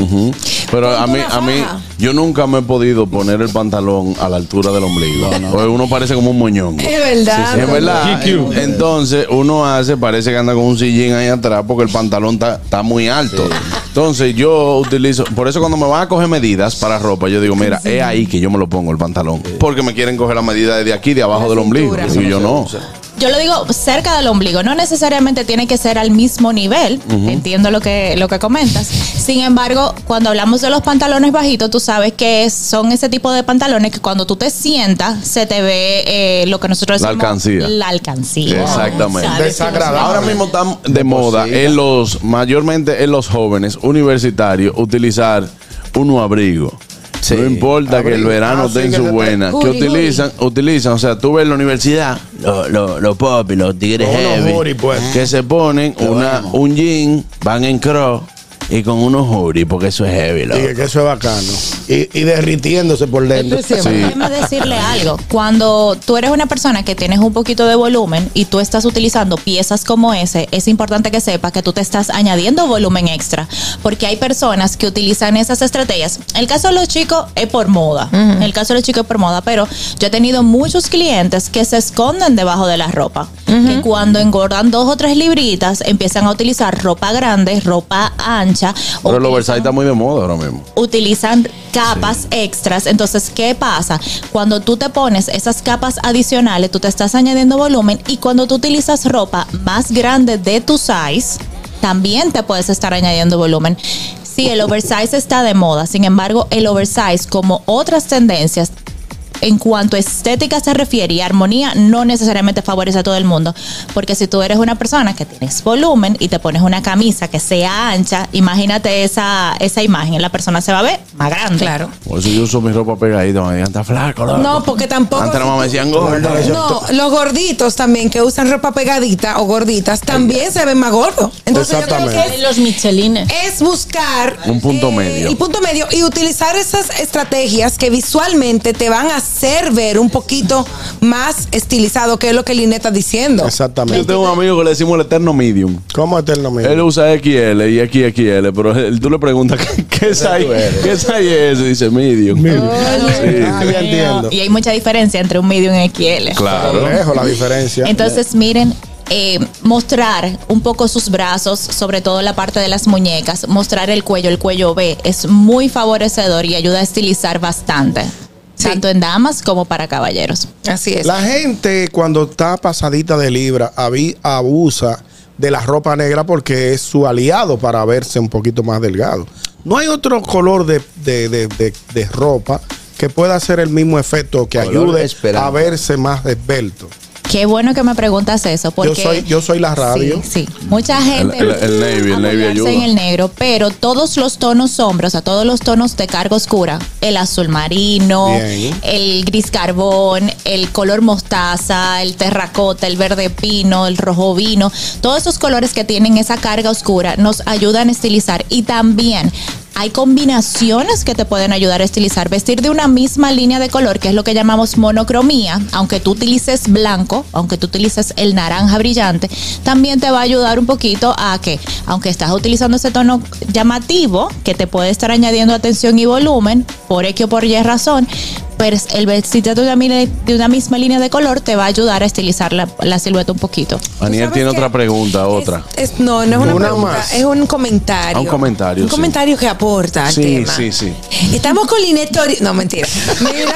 Pero a mí, yo nunca me he podido poner el pantalón a la altura del ombligo. Porque uno parece como un moñón. Es verdad. Es verdad. Entonces, parece que anda con un sillín ahí atrás porque el pantalón está muy alto. Entonces, yo utilizo, por eso cuando me van a coger medidas para ropa, yo digo, mira, es ahí que yo me lo pongo el pantalón. Porque me quieren coger la medida desde aquí, de abajo del ombligo. Y yo no. Yo lo digo cerca del ombligo, no necesariamente tiene que ser al mismo nivel. Entiendo lo que comentas. Sin embargo, cuando hablamos de los pantalones bajitos, tú sabes que son ese tipo de pantalones que cuando tú te sientas se te ve lo que nosotros decimos la alcancía. Exactamente. Desagradable. Ahora mismo están de moda mayormente en los jóvenes universitarios utilizar un abrigo. Sí. No importa que el verano esté en su buena. Que utilizan, o sea, tú ves en la universidad los pop y los tigres heavy que se ponen un jean, van en cross y con unos hoodies, porque eso es heavy. Sí, que eso es bacano. Y derritiéndose por dentro. Déjeme decirle algo. Cuando tú eres una persona que tienes un poquito de volumen y tú estás utilizando piezas como ese, es importante que sepas que tú te estás añadiendo volumen extra. Porque hay personas que utilizan esas estrategias. El caso de los chicos es por moda. Pero yo he tenido muchos clientes que se esconden debajo de la ropa. Que cuando engordan 2 o 3 libritas, empiezan a utilizar ropa grande, ropa ancha. Pero el oversize está muy de moda ahora mismo. Utilizan capas extras. Entonces, ¿qué pasa? Cuando tú te pones esas capas adicionales, tú te estás añadiendo volumen, y cuando tú utilizas ropa más grande de tu size, también te puedes estar añadiendo volumen. Sí, el oversize está de moda. Sin embargo, el oversize, como otras tendencias, en cuanto a estética se refiere y armonía, no necesariamente favorece a todo el mundo. Porque si tú eres una persona que tienes volumen y te pones una camisa que sea ancha, imagínate esa imagen, la persona se va a ver más grande. Claro. Por eso yo uso mi ropa pegadita, me digan, está flaco, loco. No, porque tampoco. Antes no me decían gordo. No, los gorditos también que usan ropa pegadita o gorditas también se ven más gordos. Entonces yo creo que los michelines es buscar un punto medio. El punto medio y utilizar esas estrategias que visualmente te van a hacer ver un poquito más estilizado, que es lo que Linet está diciendo. Exactamente. Yo tengo un amigo que le decimos el eterno medium. ¿Cómo eterno medium? Él usa XL y XXL, pero tú le preguntas ¿qué size es ese? Dice medium. Sí. Ya entiendo. Y hay mucha diferencia entre un medium y XL. Claro. Lejos la diferencia. Entonces, miren, mostrar un poco sus brazos, sobre todo la parte de las muñecas, mostrar el cuello B, es muy favorecedor y ayuda a estilizar bastante. Sí. Tanto en damas como para caballeros. Así es. La gente cuando está pasadita de libra abusa de la ropa negra porque es su aliado para verse un poquito más delgado. No hay otro color de ropa que pueda hacer el mismo efecto, que ayude a verse más esbelto. Qué bueno que me preguntas eso, porque yo soy la radio. Sí. Mucha gente el Navy ayuda en el negro, pero todos los tonos sombras, o sea, todos los tonos de carga oscura, el azul marino, el gris carbón, el color mostaza, el terracota, el verde pino, el rojo vino, todos esos colores que tienen esa carga oscura nos ayudan a estilizar. Y también hay combinaciones que te pueden ayudar a estilizar. Vestir de una misma línea de color, que es lo que llamamos monocromía, aunque tú utilices blanco, aunque tú utilices el naranja brillante, también te va a ayudar un poquito a que, aunque estás utilizando ese tono llamativo, que te puede estar añadiendo atención y volumen, por X o por Y razón, pues el vestir de una misma línea de color te va a ayudar a estilizar la silueta un poquito. Aniel tiene otra pregunta, otra. No es una pregunta, más. Es un comentario. Un comentario. Un comentario que aporta al tema. Sí. Estamos con Linet Tori. No, mentira. Mira.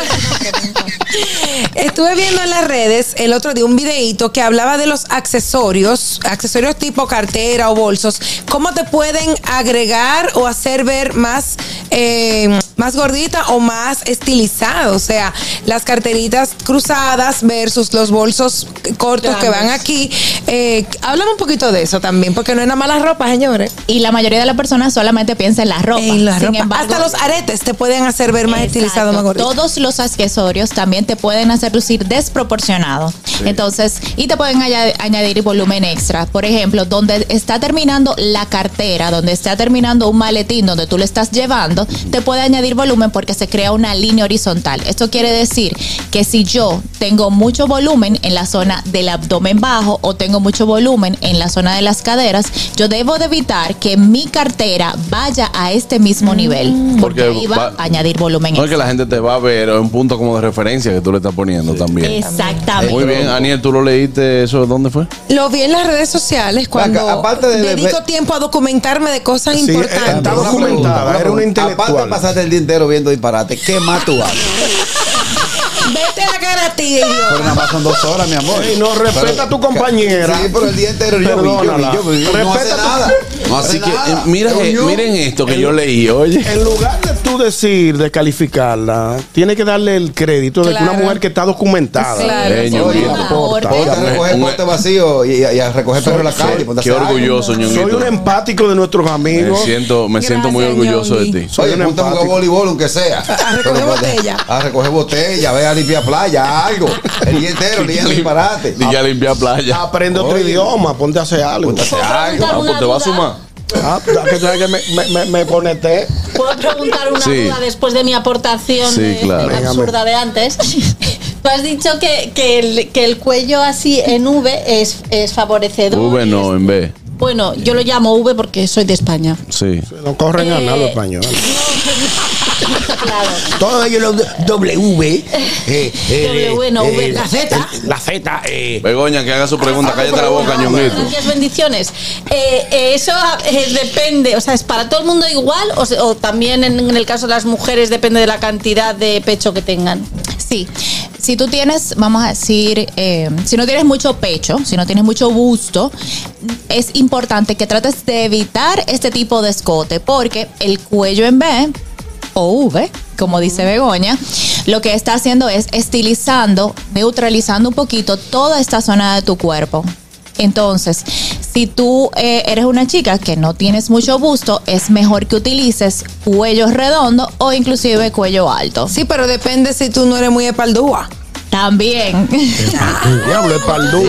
Estuve viendo en las redes el otro día un videíto que hablaba de los accesorios tipo cartera o bolsos, cómo te pueden agregar o hacer ver más gordita o más estilizado. O sea, las carteritas cruzadas versus los bolsos cortos que van aquí. Háblame un poquito de eso también, porque no es nada más la ropa, señores. Y la mayoría de las personas solamente piensa en la ropa. Sin embargo, hasta los aretes te pueden hacer ver más estilizado, más gordito. Todos los accesorios también te pueden hacer lucir desproporcionado. Sí. Entonces, y te pueden añadir volumen extra. Por ejemplo, donde está terminando la cartera, donde está terminando un maletín, donde tú lo estás llevando, te puede añadir volumen porque se crea una línea horizontal. Esto quiere decir que si yo tengo mucho volumen en la zona del abdomen bajo o tengo mucho volumen en la zona de las caderas, yo debo de evitar que mi cartera vaya a este mismo nivel, porque ahí va a añadir volumen extra. No es que la gente te va a ver, es un punto como de referencia que tú le estás poniendo también. Exactamente. Muy bien, Aniel, ¿tú lo leíste eso? ¿Dónde fue? Lo vi en las redes sociales cuando dedico tiempo a documentarme de cosas importantes. Está documentada, era una intelectual. Aparte de pasarte el día entero viendo disparate, ¿qué más tú haces? Vete a la cara a ti, Dios. Pero nada más son 2 horas, mi amor. Hey, no, respeta a tu compañera. Sí, pero el día entero yo no hace nada. No hace nada. Miren esto que yo leí, oye. En lugar de tú decir, de calificarla, tiene que darle el crédito de que una mujer que está documentada. Ponte a recoger pote vacío y a recoger perro en la calle. Qué orgulloso, Ñonguito. Soy un empático de nuestros amigos. Me siento muy orgulloso de ti. Oye, ponte a jugar voleibol, aunque sea. A recoger botella. A recoger botella, ve a limpiar playa, algo. El día entero, el día disparate. Y ya limpiar playa. Aprende otro idioma, ponte a hacer algo. Pues te va a sumar. Que sabes que me conecté. ¿Puedo preguntar una duda después de mi aportación absurda de antes? Tú has dicho que el cuello así en V es favorecedor. V no, en B. Bueno, yo lo llamo V porque soy de España. Sí. No corren a nada español. Claro. Todo ello W. W, no, V. La Z. La Z. Begoña, que haga su pregunta. Cállate la boca, Ñonguito. Gracias, bendiciones. Eso depende, o sea, ¿es para todo el mundo igual o también en el caso de las mujeres depende de la cantidad de pecho que tengan? Sí. Si tú tienes, vamos a decir, si no tienes mucho pecho, si no tienes mucho busto, es importante que trates de evitar este tipo de escote, porque el cuello en B o V como dice Begoña, lo que está haciendo es estilizando, neutralizando un poquito toda esta zona de tu cuerpo. Entonces, si tú eres una chica que no tienes mucho busto, es mejor que utilices cuello redondo o inclusive cuello alto. Sí, pero depende si tú no eres muy espaldúa. También. Diablo, espaldúa.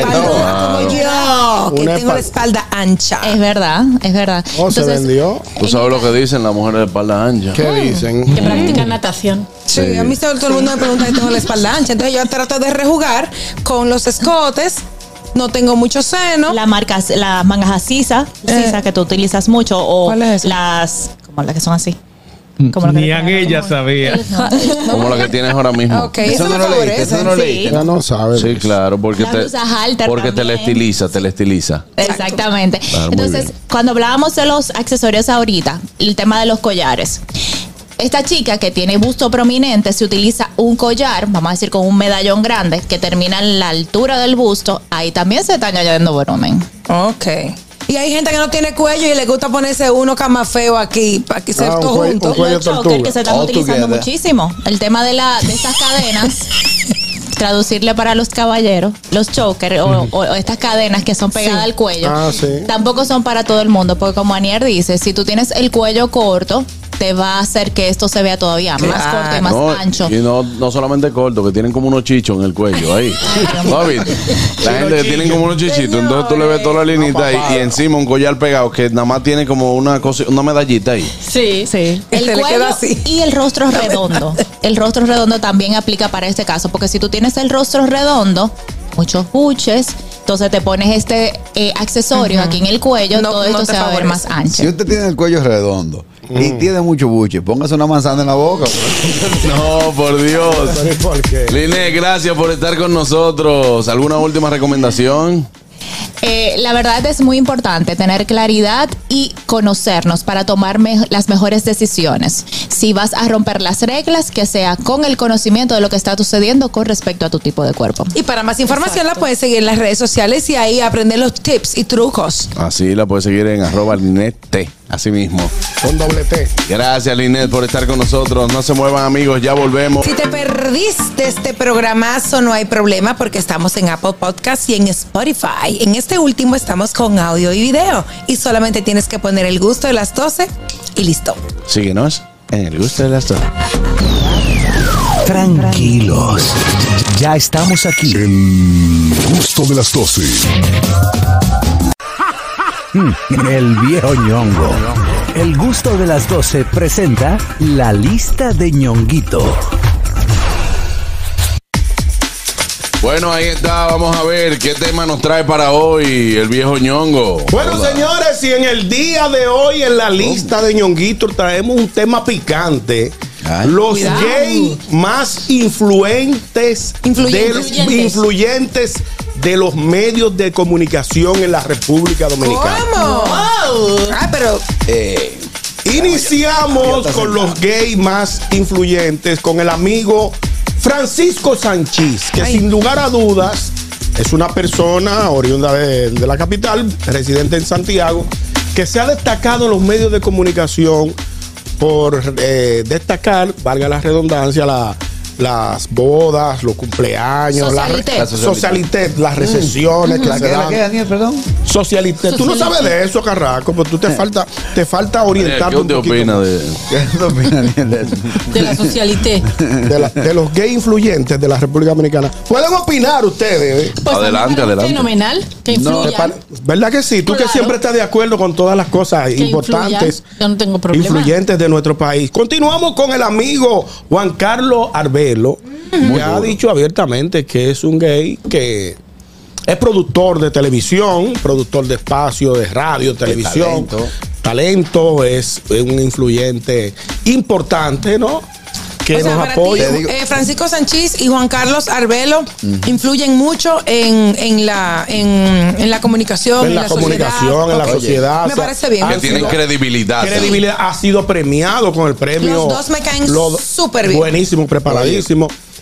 Como yo, que tengo la espalda ancha. Es verdad, es verdad. Se vendió. Tú sabes lo que dicen las mujeres de espalda ancha. ¿Qué dicen? Que practican natación. Sí, a mí todo el mundo me pregunta que tengo la espalda ancha. Entonces yo trato de rejugar con los escotes. No tengo mucho seno. Las mangas asisas que tú utilizas mucho, o las, como las que son así. Como Ni ella sabía. Como la que tienes ahora mismo. Ok, eso no lo leíste, eso no lo leíste. Ya no sabes. Sí, claro, porque Las blusas altas porque te la también. estiliza. Exactamente. Claro, muy Entonces, bien. cuando hablábamos de los accesorios ahorita, el tema de los collares. Esta chica que tiene busto prominente, se utiliza un collar, vamos a decir con un medallón grande, que termina en la altura del busto, ahí también se está añadiendo volumen. Ok. Y hay gente que no tiene cuello y le gusta ponerse uno cama feo aquí, para que se todo junto. Los chokers que se están utilizando muchísimo. El tema de estas cadenas. Traducirle para los caballeros, los chokers o estas cadenas que son pegadas al cuello, tampoco son para todo el mundo, porque como Anier dice, si tú tienes el cuello corto, te va a hacer que esto se vea todavía más corto y más ancho. Y no solamente corto, que tienen como unos chichos en el cuello ahí. ¿No has visto? La gente que tienen como unos chichitos, entonces tú le ves toda la linita ahí y encima un collar pegado que nada más tiene como una medallita ahí. Sí. El cuello y el rostro redondo. El rostro redondo también aplica para este caso, porque si tú tienes el rostro redondo, muchos buches, entonces te pones este accesorio aquí en el cuello, todo esto se va a ver más ancho. Si usted tiene el cuello redondo y tiene mucho buche, póngase una manzana en la boca. No, por Dios. ¿Por qué? Liné, gracias por estar con nosotros. ¿Alguna última recomendación? La verdad es muy importante tener claridad y conocernos para tomar las mejores decisiones. Si vas a romper las reglas, que sea con el conocimiento de lo que está sucediendo con respecto a tu tipo de cuerpo. Y para más información la puedes seguir en las redes sociales y ahí aprender los tips y trucos. Así la puedes seguir en @LinetT. Así mismo. Con doble T. Gracias, Linet, por estar con nosotros. No se muevan, amigos, ya volvemos. Si te perdiste este programazo, no hay problema porque estamos en Apple Podcast y en Spotify. En este último estamos con audio y video. Y solamente tienes que poner el gusto de las 12 y listo. Síguenos en el gusto de las 12. Tranquilos, ya estamos aquí. El gusto de las 12. El viejo ñongo. El gusto de las 12 presenta la lista de ñonguito. Bueno, ahí está. Vamos a ver qué tema nos trae para hoy el viejo ñongo. Bueno, Hola. señores, y en el día de hoy en la lista de ñonguito traemos un tema picante. Los gays más influyentes de los medios de comunicación en la República Dominicana. ¿Cómo? Pero iniciamos con los gays más influyentes, con el amigo Francisco Sanchís, que sin lugar a dudas es una persona oriunda de la capital, residente en Santiago, que se ha destacado en los medios de comunicación por destacar, valga la redundancia, las bodas, los cumpleaños, socialité, las recesiones que se dan. ¿Qué, Daniel, perdón? Socialité. Tú no sabes de eso, Carraco, pero tú te falta orientarte un poquito. ¿Qué te opina de eso? De la socialité. De los gays influyentes de la República Dominicana. Pueden opinar ustedes. Pues adelante. Fenomenal. Que influyan. ¿Verdad que sí? Tú que siempre estás de acuerdo con todas las cosas importantes, yo no tengo problema. influyentes de nuestro país. Continuamos con el amigo Juan Carlos Arbelo, que ha dicho abiertamente que es un gay que es productor de televisión, productor de espacio, de radio, televisión. Talento, es un influyente importante, ¿no? Que nos apoya. Francisco Sanchís y Juan Carlos Arbelo influyen mucho en la comunicación, en la comunicación, en la sociedad. Me parece bien. Que tienen credibilidad. Ha sido premiado con el premio. Los dos me caen súper bien. Buenísimo, preparadísimo.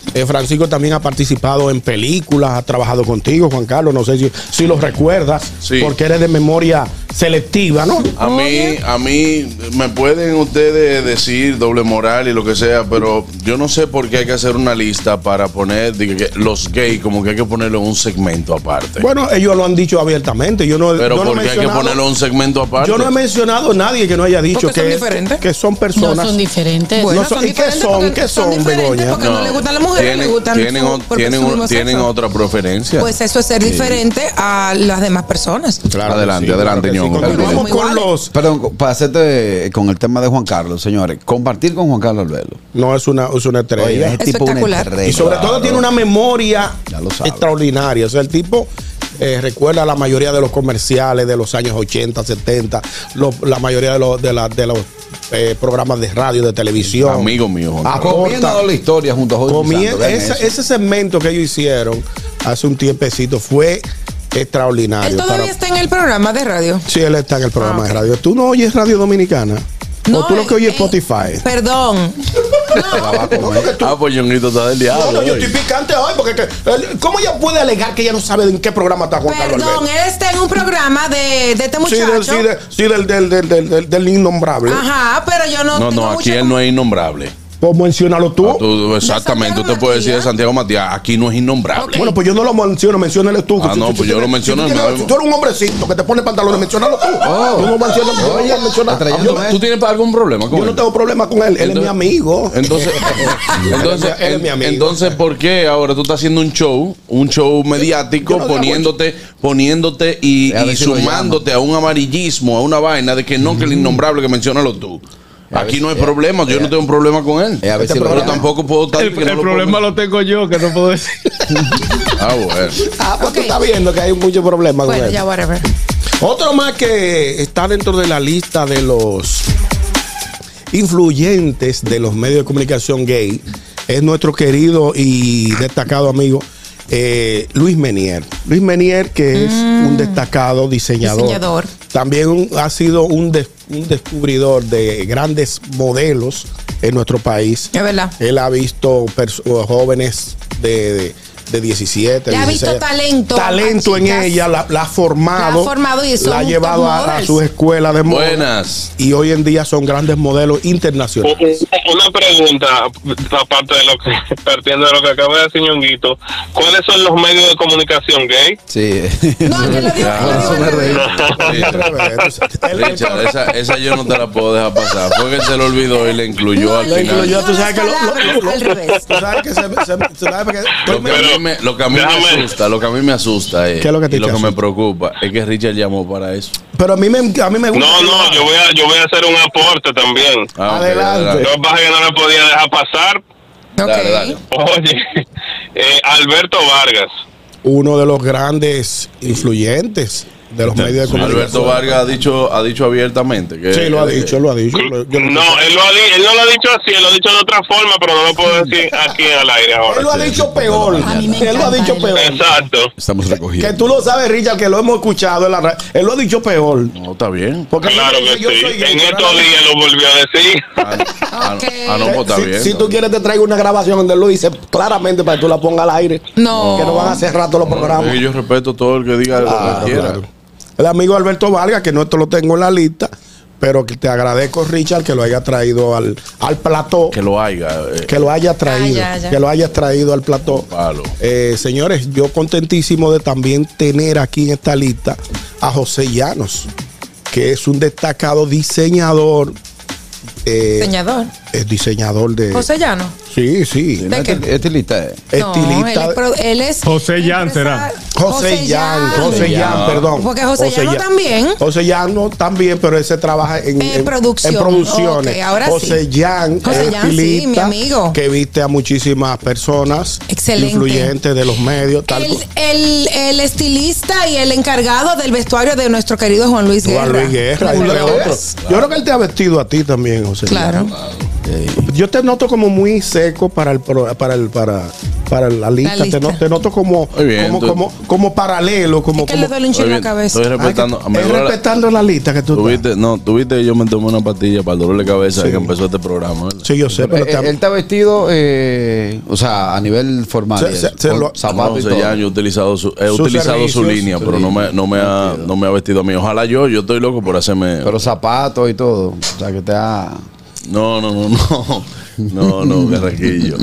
Francisco también ha participado en películas, ha trabajado contigo, Juan Carlos. No sé si lo recuerdas, porque eres de memoria selectiva, ¿no? A mí me pueden ustedes decir doble moral y lo que sea, pero yo no sé por qué hay que hacer una lista para poner que los gays, como que hay que ponerlo en un segmento aparte. Bueno, ellos lo han dicho abiertamente. Pero ¿por qué hay que ponerlo en un segmento aparte? Yo no he mencionado a nadie que no haya dicho que son personas. No son diferentes. Bueno, ¿Y qué son, Begoña? Porque no le gustan las mujeres, le gustan tienen otra preferencia. Pues eso es ser diferente a las demás personas. Claro, adelante, Ñongo. Vamos con los. Perdón, para hacerte con el tema de Juan Carlos, señores, compartir con Juan Carlos Velo. No, es una estrella. Oye, ese tipo espectacular. Y sobre todo tiene una memoria extraordinaria. O sea, el tipo recuerda la mayoría de los comerciales de los años 80, 70, la mayoría de los programas de radio, de televisión. Amigo mío. Comiendo la historia junto a Jorge. Ese segmento que ellos hicieron hace un tiempecito fue extraordinario. ¿Él todavía está en el programa de radio? Sí, él está en el programa de radio. ¿Tú no oyes Radio Dominicana? No, ¿O tú lo que oyes Spotify? Perdón. Pues Ñonguito está del diablo. No, yo estoy picante hoy porque ¿cómo ella puede alegar que ella no sabe en qué programa está Juan Carlos Alberto? Perdón, él está en un programa de este muchacho. Sí, del innombrable. Ajá, pero yo no. No, aquí él no es innombrable. Pues menciónalo tú. Exactamente, usted puede decir de Santiago Matías, aquí no es innombrable. Okay. Bueno, pues yo no lo menciono, menciónale tú. No, pues yo lo menciono. Si tú eres un hombrecito que te pone pantalones, menciónalo tú. Tú no mencionas. ¿Tú tienes algún problema con él? Yo no tengo problema con él, él es mi amigo. Entonces, él es mi amigo. Entonces, ¿por qué ahora tú estás haciendo un show mediático, poniéndote y sumándote a un amarillismo, a una vaina de que no, que el innombrable, que menciónalo tú? Aquí no hay problema, yo no tengo un problema con él. Pero tampoco puedo estar. El problema lo tengo yo, que no puedo decir. Bueno. Pues tú estás viendo que hay muchos problemas con él. Ya, whatever. Otro más que está dentro de la lista de los influyentes de los medios de comunicación gay es nuestro querido y destacado amigo Luis Menier. Luis Menier, que es un destacado diseñador. También ha sido un descubridor de grandes modelos en nuestro país. Es verdad. Él ha visto jóvenes de 17, le ha visto 16, talento en ella, la ha formado y la ha llevado a su escuela de moda. Buenas. Y hoy en día son grandes modelos internacionales. Una pregunta, aparte de lo que, partiendo de lo que acaba de decir Ñonguito, ¿cuáles son los medios de comunicación gay? Sí. No, yo lo digo. Richard, esa yo no te la puedo dejar pasar. Fue que se lo olvidó y le incluyó al final. Tú sabes que lo que a mí me asusta es, ¿qué es lo que te y lo que asusta? me preocupa es que Richard llamó para eso. Pero a mí me gusta. No, yo voy a hacer un aporte también. Adelante. Lo que pasa es que no le podía dejar pasar. Dale. Oye, Alberto Vargas. Uno de los grandes influyentes de los medios de comunicación. Alberto Vargas ha dicho abiertamente que sí, lo ha dicho. No, él no lo ha dicho así, él lo ha dicho de otra forma, pero no lo puedo decir aquí al aire ahora. Él lo ha dicho peor. Él lo ha dicho peor. Exacto. Estamos recogiendo. Que tú lo sabes, Richard, que lo hemos escuchado en la radio. Él lo ha dicho peor. No, está bien. Porque claro que sí. En estos días lo volvió a decir. No, pues está bien. Si tú quieres, te traigo una grabación donde él lo dice claramente para que tú la pongas al aire. No. Que no van a hacer rato los programas. Yo respeto todo el que diga lo que quiera. Claro. El amigo Alberto Vargas, que no te lo tengo en la lista, pero que te agradezco, Richard, que lo haya traído al plató. Que lo haya traído. Ya. Que lo hayas traído al plató. Señores, yo contentísimo de también tener aquí en esta lista a José Llanos, que es un destacado diseñador. Diseñador. Es diseñador de. José Llano. Sí. ¿De qué? Estilista. Él es José Llán será. José Llán, perdón. Porque José Llano también. José Llano también, pero ese trabaja en producciones. Okay, ahora José Llán es estilista, mi amigo, que viste a muchísimas personas influyentes de los medios. El estilista y el encargado del vestuario de nuestro querido Juan Luis Guerra. Entre otros. Yo creo que él te ha vestido a ti también, José. Claro. Yo te noto como muy seco para la lista. Te noto como paralelo, como que le duele un chile en la cabeza. Estoy respetando. Respetando la lista que tú tuviste. No, tuviste que yo me tomé una pastilla para el dolor de cabeza que empezó este programa. ¿verdad? Sí, yo sé. Pero él está vestido, o sea, a nivel formal. Zapatos y todo. Ya yo he utilizado su línea, pero no me ha vestido a mí. Ojalá yo estoy loco por hacerme. Pero zapatos y todo. O sea, que te ha. No, Carraquillo.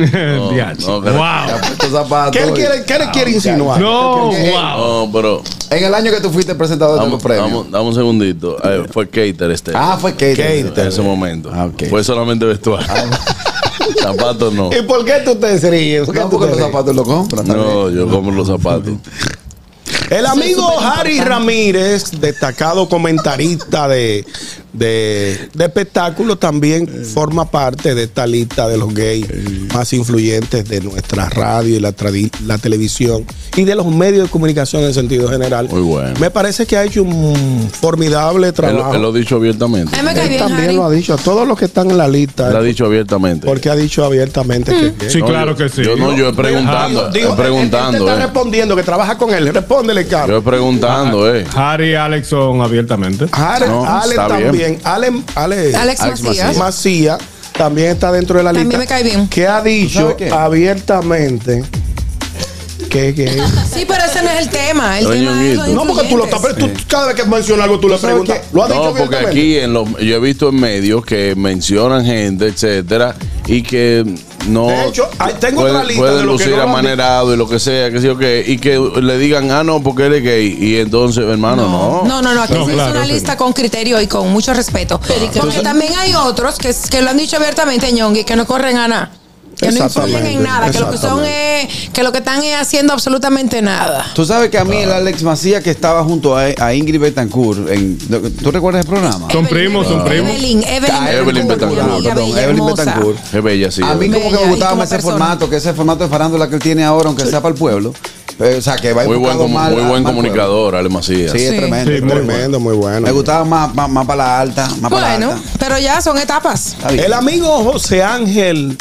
Wow. ¿Qué le quiere insinuar? No, pero. En el año que tú fuiste presentador de los premios. Dame un segundito. Fue Cater fue Cater. En ese momento. Fue solamente vestuario. Zapatos no. ¿Y por qué tú te ríes? Porque los zapatos lo compran. No, yo compro los zapatos. El amigo Harry Ramírez, destacado comentarista de espectáculos, también forma parte de esta lista de los gays más influyentes de nuestra radio y la televisión y de los medios de comunicación en sentido general. Muy bueno. Me parece que ha hecho un formidable trabajo. Él lo ha dicho abiertamente. Él también lo ha dicho a todos los que están en la lista. Él ha dicho abiertamente. Porque ha dicho abiertamente que es gay. Sí, claro que sí. Yo he preguntando. Él te está respondiendo que trabaja con él. Respóndele, Carlos. Yo he preguntando, Harry y Alex son abiertamente. Alex también. Alex Macías también está dentro de la lista. También me cae bien. Que ha dicho abiertamente que sí, pero ese no es el tema. El tema es los no, porque tú lo estás. Cada vez que menciona algo, tú le preguntas. ¿Lo ha dicho no, porque aquí yo he visto en medios que mencionan gente, etcétera, y que no. De hecho, tengo otra lista puede de lo lucir que no amanerado y lo que sea, que sí o qué, y que le digan, no, porque él es gay. Y entonces, hermano, no. Aquí se hizo una lista con criterio y con mucho respeto. Porque también hay otros que lo han dicho abiertamente, Ñongui, que no corren a nada. Que no influyen en nada, que lo que son que lo que están es haciendo absolutamente nada. Tú sabes que a mí el Alex Macías que estaba junto a Ingrid Betancourt, ¿tú recuerdas el programa? Son primos. Evelyn Betancourt. Qué bella, sí. A mí como que me gustaba ese formato, que ese formato de farándula que él tiene ahora, aunque sea para el pueblo. O sea, que va muy buen comunicador, Ale Macías. Sí, es tremendo. Sí, tremendo, muy bueno. Me gustaba más para la alta. Bueno, pero ya son etapas. El amigo José Ángel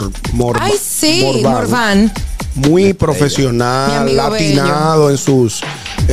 Morvan. Muy profesional, latinado en sus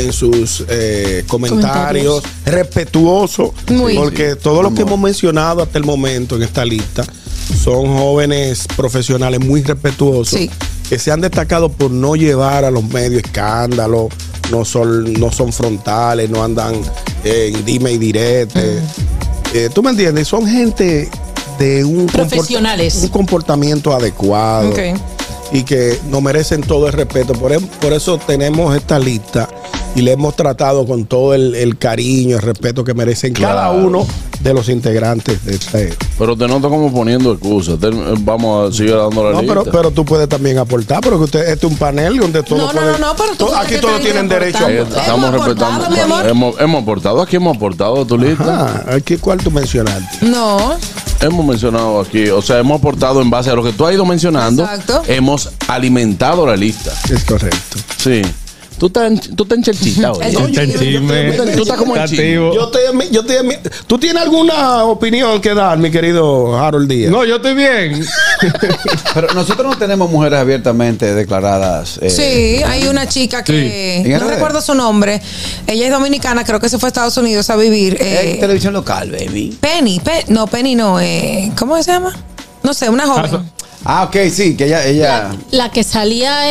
comentarios, respetuoso, porque todos los que hemos mencionado hasta el momento en esta lista son jóvenes profesionales muy respetuosos que se han destacado por no llevar a los medios escándalos, no son frontales, no andan en dime y direte. ¿Tú me entiendes? Son gente de un comportamiento adecuado. Y que nos merecen todo el respeto. Por eso tenemos esta lista y le hemos tratado con todo el cariño, el respeto que merecen cada uno de los integrantes de este. Pero te noto como poniendo excusas. Vamos a seguir dando la lista. Pero tú puedes también aportar, porque este es un panel donde todos aquí todos tienen derecho a aportar. Estamos respetando. Hemos aportado. Aquí hemos aportado a tu lista. ¿Cuál tú mencionaste? No. Hemos mencionado aquí, o sea, hemos aportado en base a lo que tú has ido mencionando. Exacto. Hemos alimentado la lista. Es correcto. Sí. Tú estás enchelchita hoy. Tú estás como el ¿Tú tienes alguna opinión que dar, mi querido Harold Díaz? No, yo estoy bien. Pero nosotros no tenemos mujeres abiertamente declaradas. Sí, hay una chica que no recuerdo su nombre. Ella es dominicana, creo que se fue a Estados Unidos a vivir. Televisión local, baby. Penny no. ¿Cómo se llama? No sé, una joven. Ok, sí, que ella. La que salía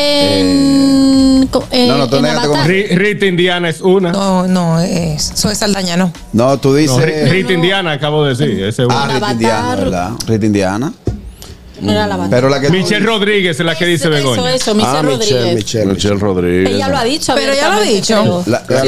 en Rita Indiana es una. No, Zoe Saldaña, no. No, tú dices. Rita Indiana, acabo de decir. Ese es Rita Indiana, ¿verdad? Rita Indiana. No era la Pero la que Michelle Rodríguez es la que dice Begoña. Eso, Michelle Rodríguez. Michelle Rodríguez. Ella lo ha dicho. Pero ella lo ha dicho.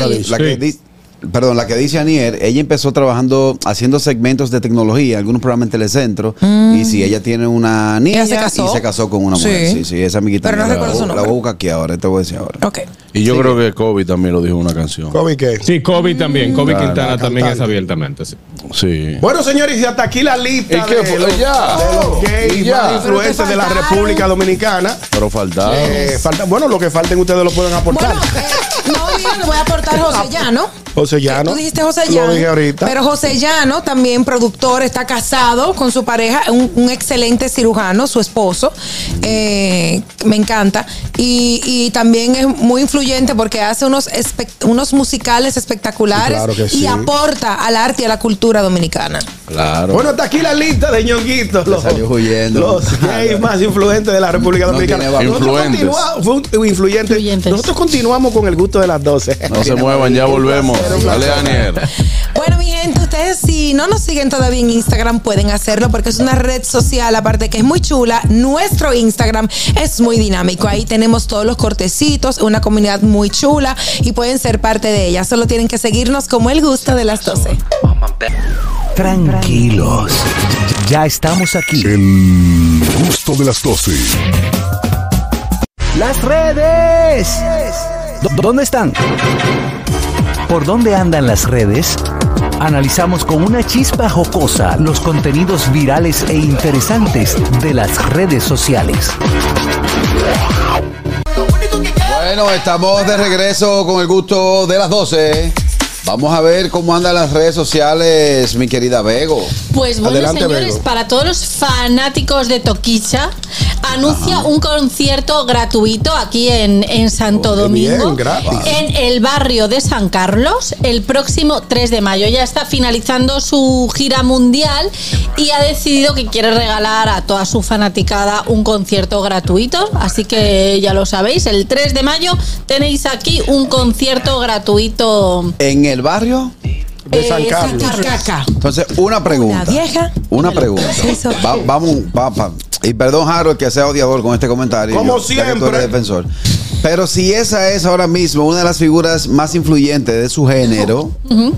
La que dice Anier, ella empezó trabajando, haciendo segmentos de tecnología, algunos programas en Telecentro, y si ella tiene una niña y se casó con una mujer. Sí, esa amiguita. Pero no recuerdo su nombre. La voy a buscar aquí ahora, te voy a decir ahora. Okay. Y yo creo que Kobe también lo dijo en una canción. ¿Kobe qué? Sí, Kobe también. Kobe Quintana también es abiertamente. Sí. Bueno, señores, y hasta aquí la lista de los gays más influentes de la República Dominicana. Pero faltaba. Bueno, lo que falten ustedes lo pueden aportar. Bueno, también le voy a aportar José Llano. José Llano. Tú dijiste José Llano. Lo dije ahorita. Pero José Llano, también productor, está casado con su pareja, un excelente cirujano, su esposo. Me encanta. Y también es muy influyente porque hace unos musicales espectaculares, Claro que sí. y aporta al arte y a la cultura dominicana. Claro. Bueno, está aquí la lista de ñonguitos. Salió huyendo. Los gays más influyentes de la República Dominicana. tiene Influentes. Nosotros continuamos con el gusto de las 12. No se muevan, ya volvemos. Dale, Daniel. Bueno, mi gente, ustedes si no nos siguen todavía en Instagram pueden hacerlo porque es una red social, aparte que es muy chula. Nuestro Instagram es muy dinámico. Ahí tenemos todos los cortecitos, una comunidad muy chula y pueden ser parte de ella. Solo tienen que seguirnos como El Gusto de las 12. Tranquilos, ya estamos aquí. El gusto de las 12. Las redes. ¿Dónde están? ¿Por dónde andan las redes? Analizamos con una chispa jocosa los contenidos virales e interesantes de las redes sociales. Bueno, estamos de regreso con el gusto de las 12. Vamos a ver cómo andan las redes sociales, mi querida Bego. Pues bueno, Adelante, señores, Bego. para todos los fanáticos de Toquicha, anuncia un concierto gratuito aquí en Santo Domingo, bien, gratis. en el barrio de San Carlos, el próximo 3 de mayo. Ya está finalizando su gira mundial y ha decidido que quiere regalar a toda su fanaticada un concierto gratuito. Así que ya lo sabéis, el 3 de mayo tenéis aquí un concierto gratuito. En el barrio de San Carlos. Entonces, una pregunta. Una vieja. Una pregunta. Vamos. Y perdón, Harold, que sea odiador con este comentario. Como ya que tú siempre. eres defensor. Pero si esa es ahora mismo una de las figuras más influyentes de su género,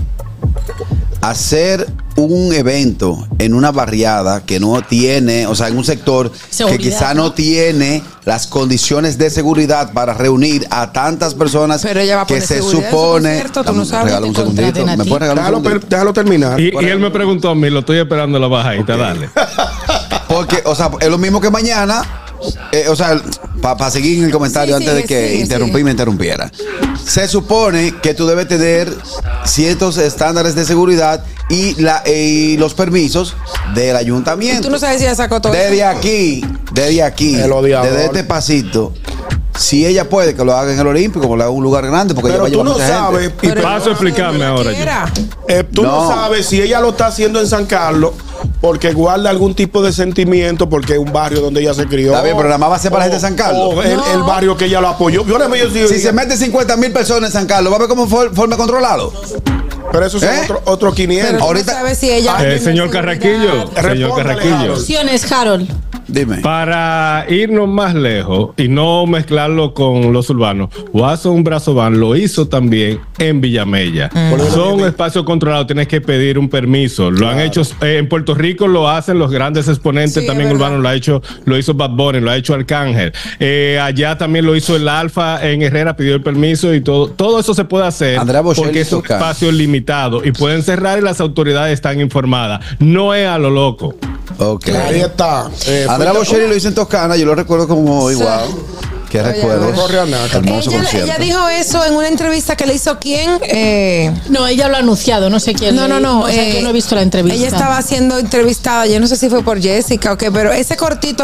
hacer un evento en una barriada que no tiene, o sea, en un sector Seguridad, que quizá no tiene las condiciones de seguridad para reunir a tantas personas Pero ella va a que poner se seguridad en su supone. concierto, tú no sabes. Regala un Te segundito. contraten a ¿Me ti. puedes regalar un segundito? Déjalo terminar. Y él me preguntó a mí, lo estoy esperando la bajadita, dale. Porque, o sea, es lo mismo que mañana. O sea, para seguir en el comentario Sí, antes de sigue, que sigue. me interrumpiera. Se supone que tú debes tener ciertos estándares de seguridad y los permisos del ayuntamiento. Tú no sabes si ella sacó todo. Desde aquí, El odiador. desde este pasito, si ella puede que lo haga en el Olímpico, que lo haga en un lugar grande, porque Pero ella tú va a no llevar mucha sabes. gente. y Paso a explicarme ahora yo. Tú no No. sabes si ella lo está haciendo en San Carlos porque guarda algún tipo de sentimiento porque es un barrio donde ella se crió. Está bien, pero nada más va a ser para la gente de San Carlos. O el barrio que ella lo apoyó. Si se mete 50,000 personas en San Carlos, ¿va a ver cómo forma controlarlo? Pero eso son otros 500. Pero tú ahorita- no sabes si ella. Señor Carraquillo, señor Respóndale, Carraquillo. Opciones, Harold. Dime. Para irnos más lejos y no mezclarlo con los urbanos, Watson Brazo Van lo hizo también en Villamella. Son espacios controlados, tienes que pedir un permiso. Lo han hecho en Puerto Rico, lo hacen los grandes exponentes Sí, también es verdad. urbanos, lo hizo Bad Bunny, lo ha hecho Arcángel. Allá también lo hizo el Alfa en Herrera, pidió el permiso y todo eso se puede hacer Andrea Bocelli porque es un toca. espacio limitado y pueden cerrar y las autoridades están informadas. No es a lo loco. Ok. Ahí está. Andrea Bocelli lo hizo en Toscana, yo lo recuerdo como igual. ¿Qué recuerdos? no corre a nada. Hermoso concierto. Ella dijo eso en una entrevista que le hizo quién. No, ella lo ha anunciado, no sé quién. No. O sea, yo no he visto la entrevista. Ella estaba siendo entrevistada, yo no sé si fue por Jessica o qué, pero ese cortito.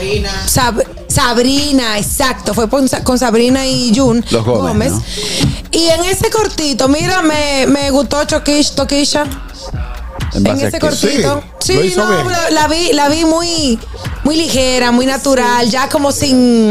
Sabrina, exacto. Fue con Sabrina y Jun Los Gómez, ¿no? Y en ese cortito, mira, me gustó Toquisha. ¿En En base a ese qué? cortito. Sí, lo Sí, hizo no, bien. la vi muy ligera, muy natural, ya como sin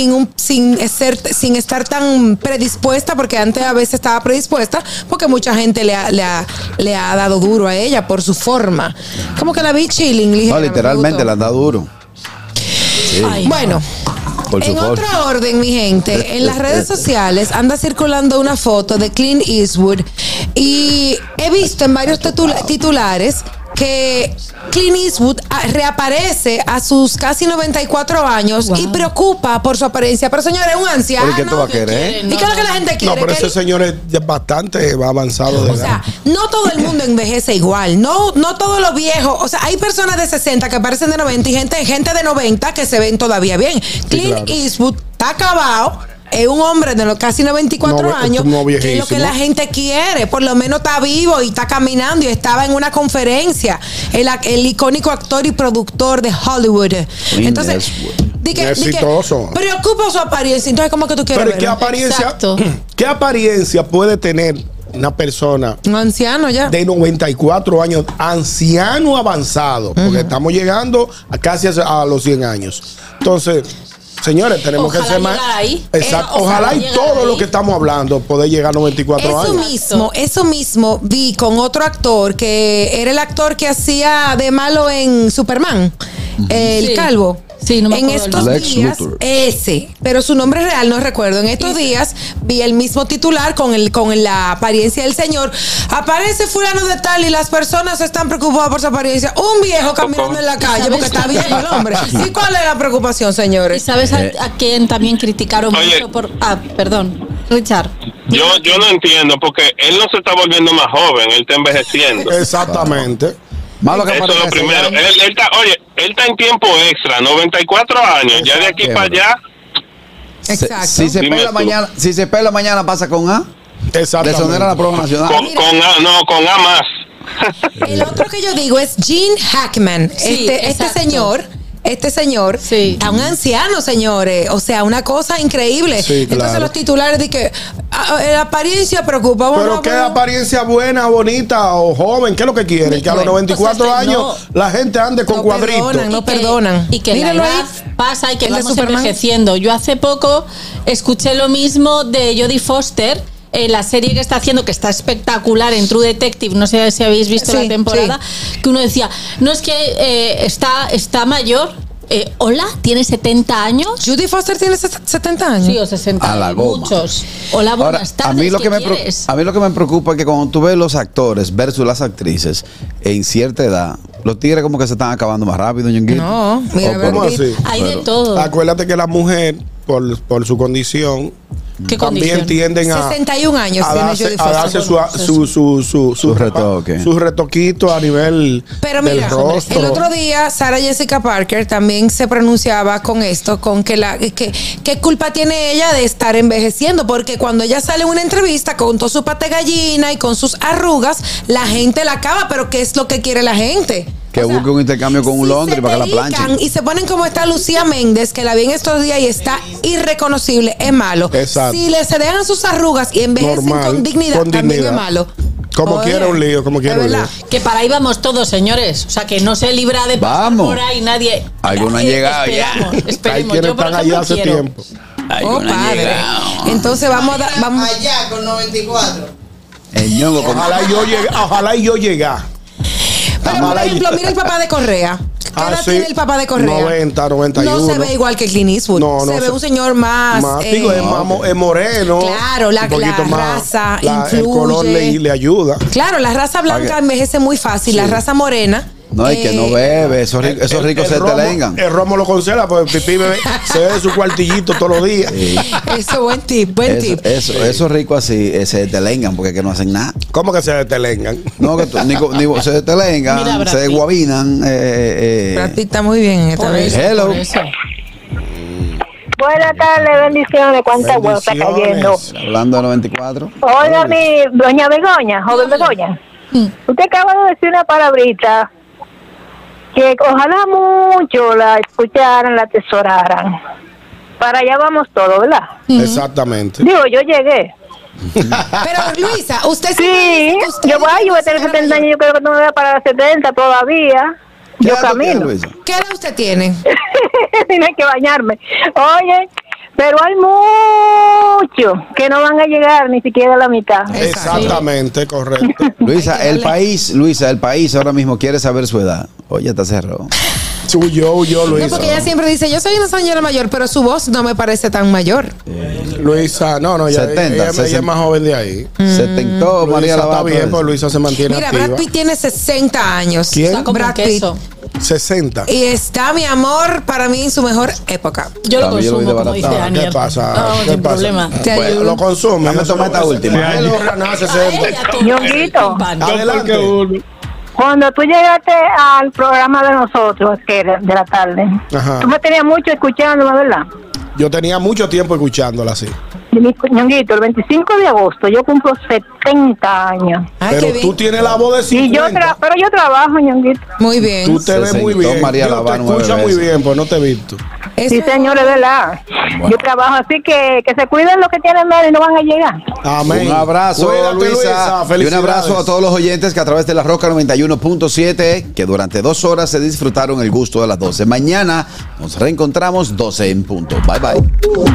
estar tan predispuesta, porque antes a veces estaba predispuesta, porque mucha gente le ha dado duro a ella por su forma. Como que la vi chilling, ligera. No, me literalmente gustó. le han dado duro. Sí. Ay. Bueno, Por su en forma. otro orden, mi gente, en las redes sociales anda circulando una foto de Clint Eastwood y he visto en varios titulares que Clint Eastwood reaparece a sus casi 94 años y preocupa por su apariencia. Pero señores, es un anciano. ¿Por qué tú vas a querer? ¿Y qué es lo que la gente No, quiere? pero Que ese él- señor es ya bastante avanzado de o edad. sea, no todo el mundo envejece igual. No todos los viejos. O sea, hay personas de 60 que parecen de 90 y gente de 90 que se ven todavía bien. Clint claro. Eastwood está acabado, es un hombre de los casi 94 años, que es lo que la gente quiere. Por lo menos está vivo y está caminando y estaba en una conferencia. El icónico actor y productor de Hollywood. Entonces, exitoso. Preocupa su apariencia. Entonces, ¿cómo que tú quieres ver? ¿Qué apariencia puede tener una persona, un anciano ya de 94 años, anciano avanzado? Porque estamos llegando casi a los 100 años. Entonces, señores, tenemos que ser más. Exacto. Ojalá y todo lo que estamos hablando poder llegar a 94 años. Eso mismo vi con otro actor que era el actor que hacía de malo en Superman, el calvo. Sí, no me acuerdo. En estos días, pero su nombre real no recuerdo. En estos días vi el mismo titular con la apariencia del señor. Aparece fulano de tal y las personas están preocupadas por su apariencia. Un viejo caminando en la calle porque está viejo el hombre. ¿Y cuál es la preocupación, señores? ¿Y sabes a quién también criticaron mucho por... perdón, Richard. Yo no entiendo porque él no se está volviendo más joven, él está envejeciendo. Exactamente. Malo que eso es lo primero. Él está en tiempo extra, 94 años. Ya de aquí para allá. Exacto. Si se pela mañana pasa con A. Exactamente. Desonera la prueba nacional. Con A más. El otro que yo digo es Gene Hackman. Este señor, a un anciano, señores. O sea, una cosa increíble. Sí, claro. Entonces los titulares de que la apariencia preocupa. Pero qué apariencia buena, bonita o joven, ¿qué es lo que quieren? Que a los 94 años la gente ande con cuadritos. No perdonan. Y que la edad pasa y que vamos envejeciendo. Yo hace poco escuché lo mismo de Jodie Foster. La serie que está haciendo, que está espectacular en True Detective, no sé si habéis visto la temporada, que uno decía, no es que está mayor. Hola, tiene 70 años. Jodie Foster tiene 70 años. Sí, o 60. A la goma. Muchos. Hola, buenas tardes. A mí lo que me preocupa es que cuando tú ves los actores versus las actrices en cierta edad, los tigres como que se están acabando más rápido, Ñonguito. No, mira, ¿cómo así? Hay de todo. Acuérdate que la mujer, por su condición, también tienden a 61 años a darse su retoque, su retoquito a nivel del rostro. El otro día Sarah Jessica Parker también se pronunciaba con esto, con que qué culpa tiene ella de estar envejeciendo, porque cuando ella sale en una entrevista con todo su pate gallina y con sus arrugas, la gente la acaba, pero ¿qué es lo que quiere la gente? Que busque un intercambio con un Londres para que la planchen. Y se ponen como está Lucía Méndez, que la vi en estos días y está irreconocible, es malo. Exacto. Si se dejan sus arrugas y envejecen con dignidad, también es malo. Como quiera un lío, como quiera un lío. Que para ahí vamos todos, señores. O sea, que no se libra de pasar por ahí nadie. Algunos han llegado ya. Hay quienes están allá hace tiempo. Algunos han llegado. Entonces vamos allá con 94. Ojalá yo llegara. Pero, por ejemplo, mira el papá de Correa. ¿Qué edad tiene el papá de Correa? 90, 91. No se ve igual que Clint Eastwood. Se ve un señor más es moreno. Claro, la raza influye. El color le ayuda. Claro, la raza blanca envejece muy fácil. La raza morena. No, hay que no bebe, esos ricos se telengan. El romo lo conserva, pues el pipí bebe, se ve su cuartillito todos los días. Sí. Eso, buen tip. Esos ricos así se telengan porque que no hacen nada. ¿Cómo que se telengan? No, que ni se telengan, se guabinan. Brad Pitt está muy bien esta vez. Hello. Buenas tardes, bendiciones. ¿Cuánta huevo está cayendo? Hablando de 94. Oiga, mi doña Begoña, joven Begoña. Usted acaba de decir una palabrita que ojalá mucho la escucharan, la atesoraran. Para allá vamos todos, ¿verdad? Exactamente. Digo, yo llegué. Pero Luisa, usted sí. Yo voy a tener 70 años, yo creo que no me voy a parar a 70 todavía. Yo camino. ¿Qué edad usted tiene? Tiene que bañarme. Oye, pero hay muchos que no van a llegar ni siquiera a la mitad. Exactamente, correcto. Luisa, el país ahora mismo quiere saber su edad. Oye, está cerrado. Huyó, Luisa. No, porque ella siempre dice, yo soy una señora mayor, pero su voz no me parece tan mayor. Luisa, no, ella es más joven de ahí. 70, María Luisa está bien, pues Luisa se mantiene Mira, activa. Brad Pitt tiene 60 años. ¿Quién? Brad Pitt. 60. Y está, mi amor, para mí en su mejor época. Yo lo consumo, como dice Daniel. ¿Qué pasa? No, sin problema. Bueno, lo consume. Me toma esta última. Ñonguito, adelante. cuando tú llegaste al programa de nosotros, que era de la tarde, tú me tenías mucho escuchándome, ¿verdad? Yo tenía mucho tiempo escuchándola así. Ñonguito, el 25 de agosto yo cumplo 70 años. Pero tú tienes la voz de 50. Pero yo trabajo, Ñonguito. Muy bien. Tú te ves muy bien. María Dios, te Laván, escucha muy bien, pues no te he visto. Sí, señores, de la. Yo trabajo así que se cuiden los que tienen menos y no van a llegar. Amén. Un abrazo, Cuídate, Luisa. Y un abrazo a todos los oyentes que a través de la Roca 91.7, que durante 2 horas se disfrutaron el gusto de las 12. Mañana nos reencontramos 12 en punto. Bye, bye.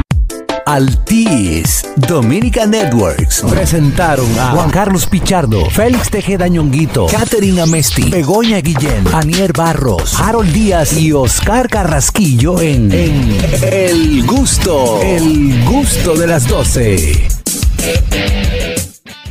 Altis Dominica Networks presentaron a Juan Carlos Pichardo, Félix Tejeda Ñonguito, Catherine Amesti, Begoña Guillén, Anier Barros, Harold Díaz y Oscar Carrasquillo en El Gusto de las 12.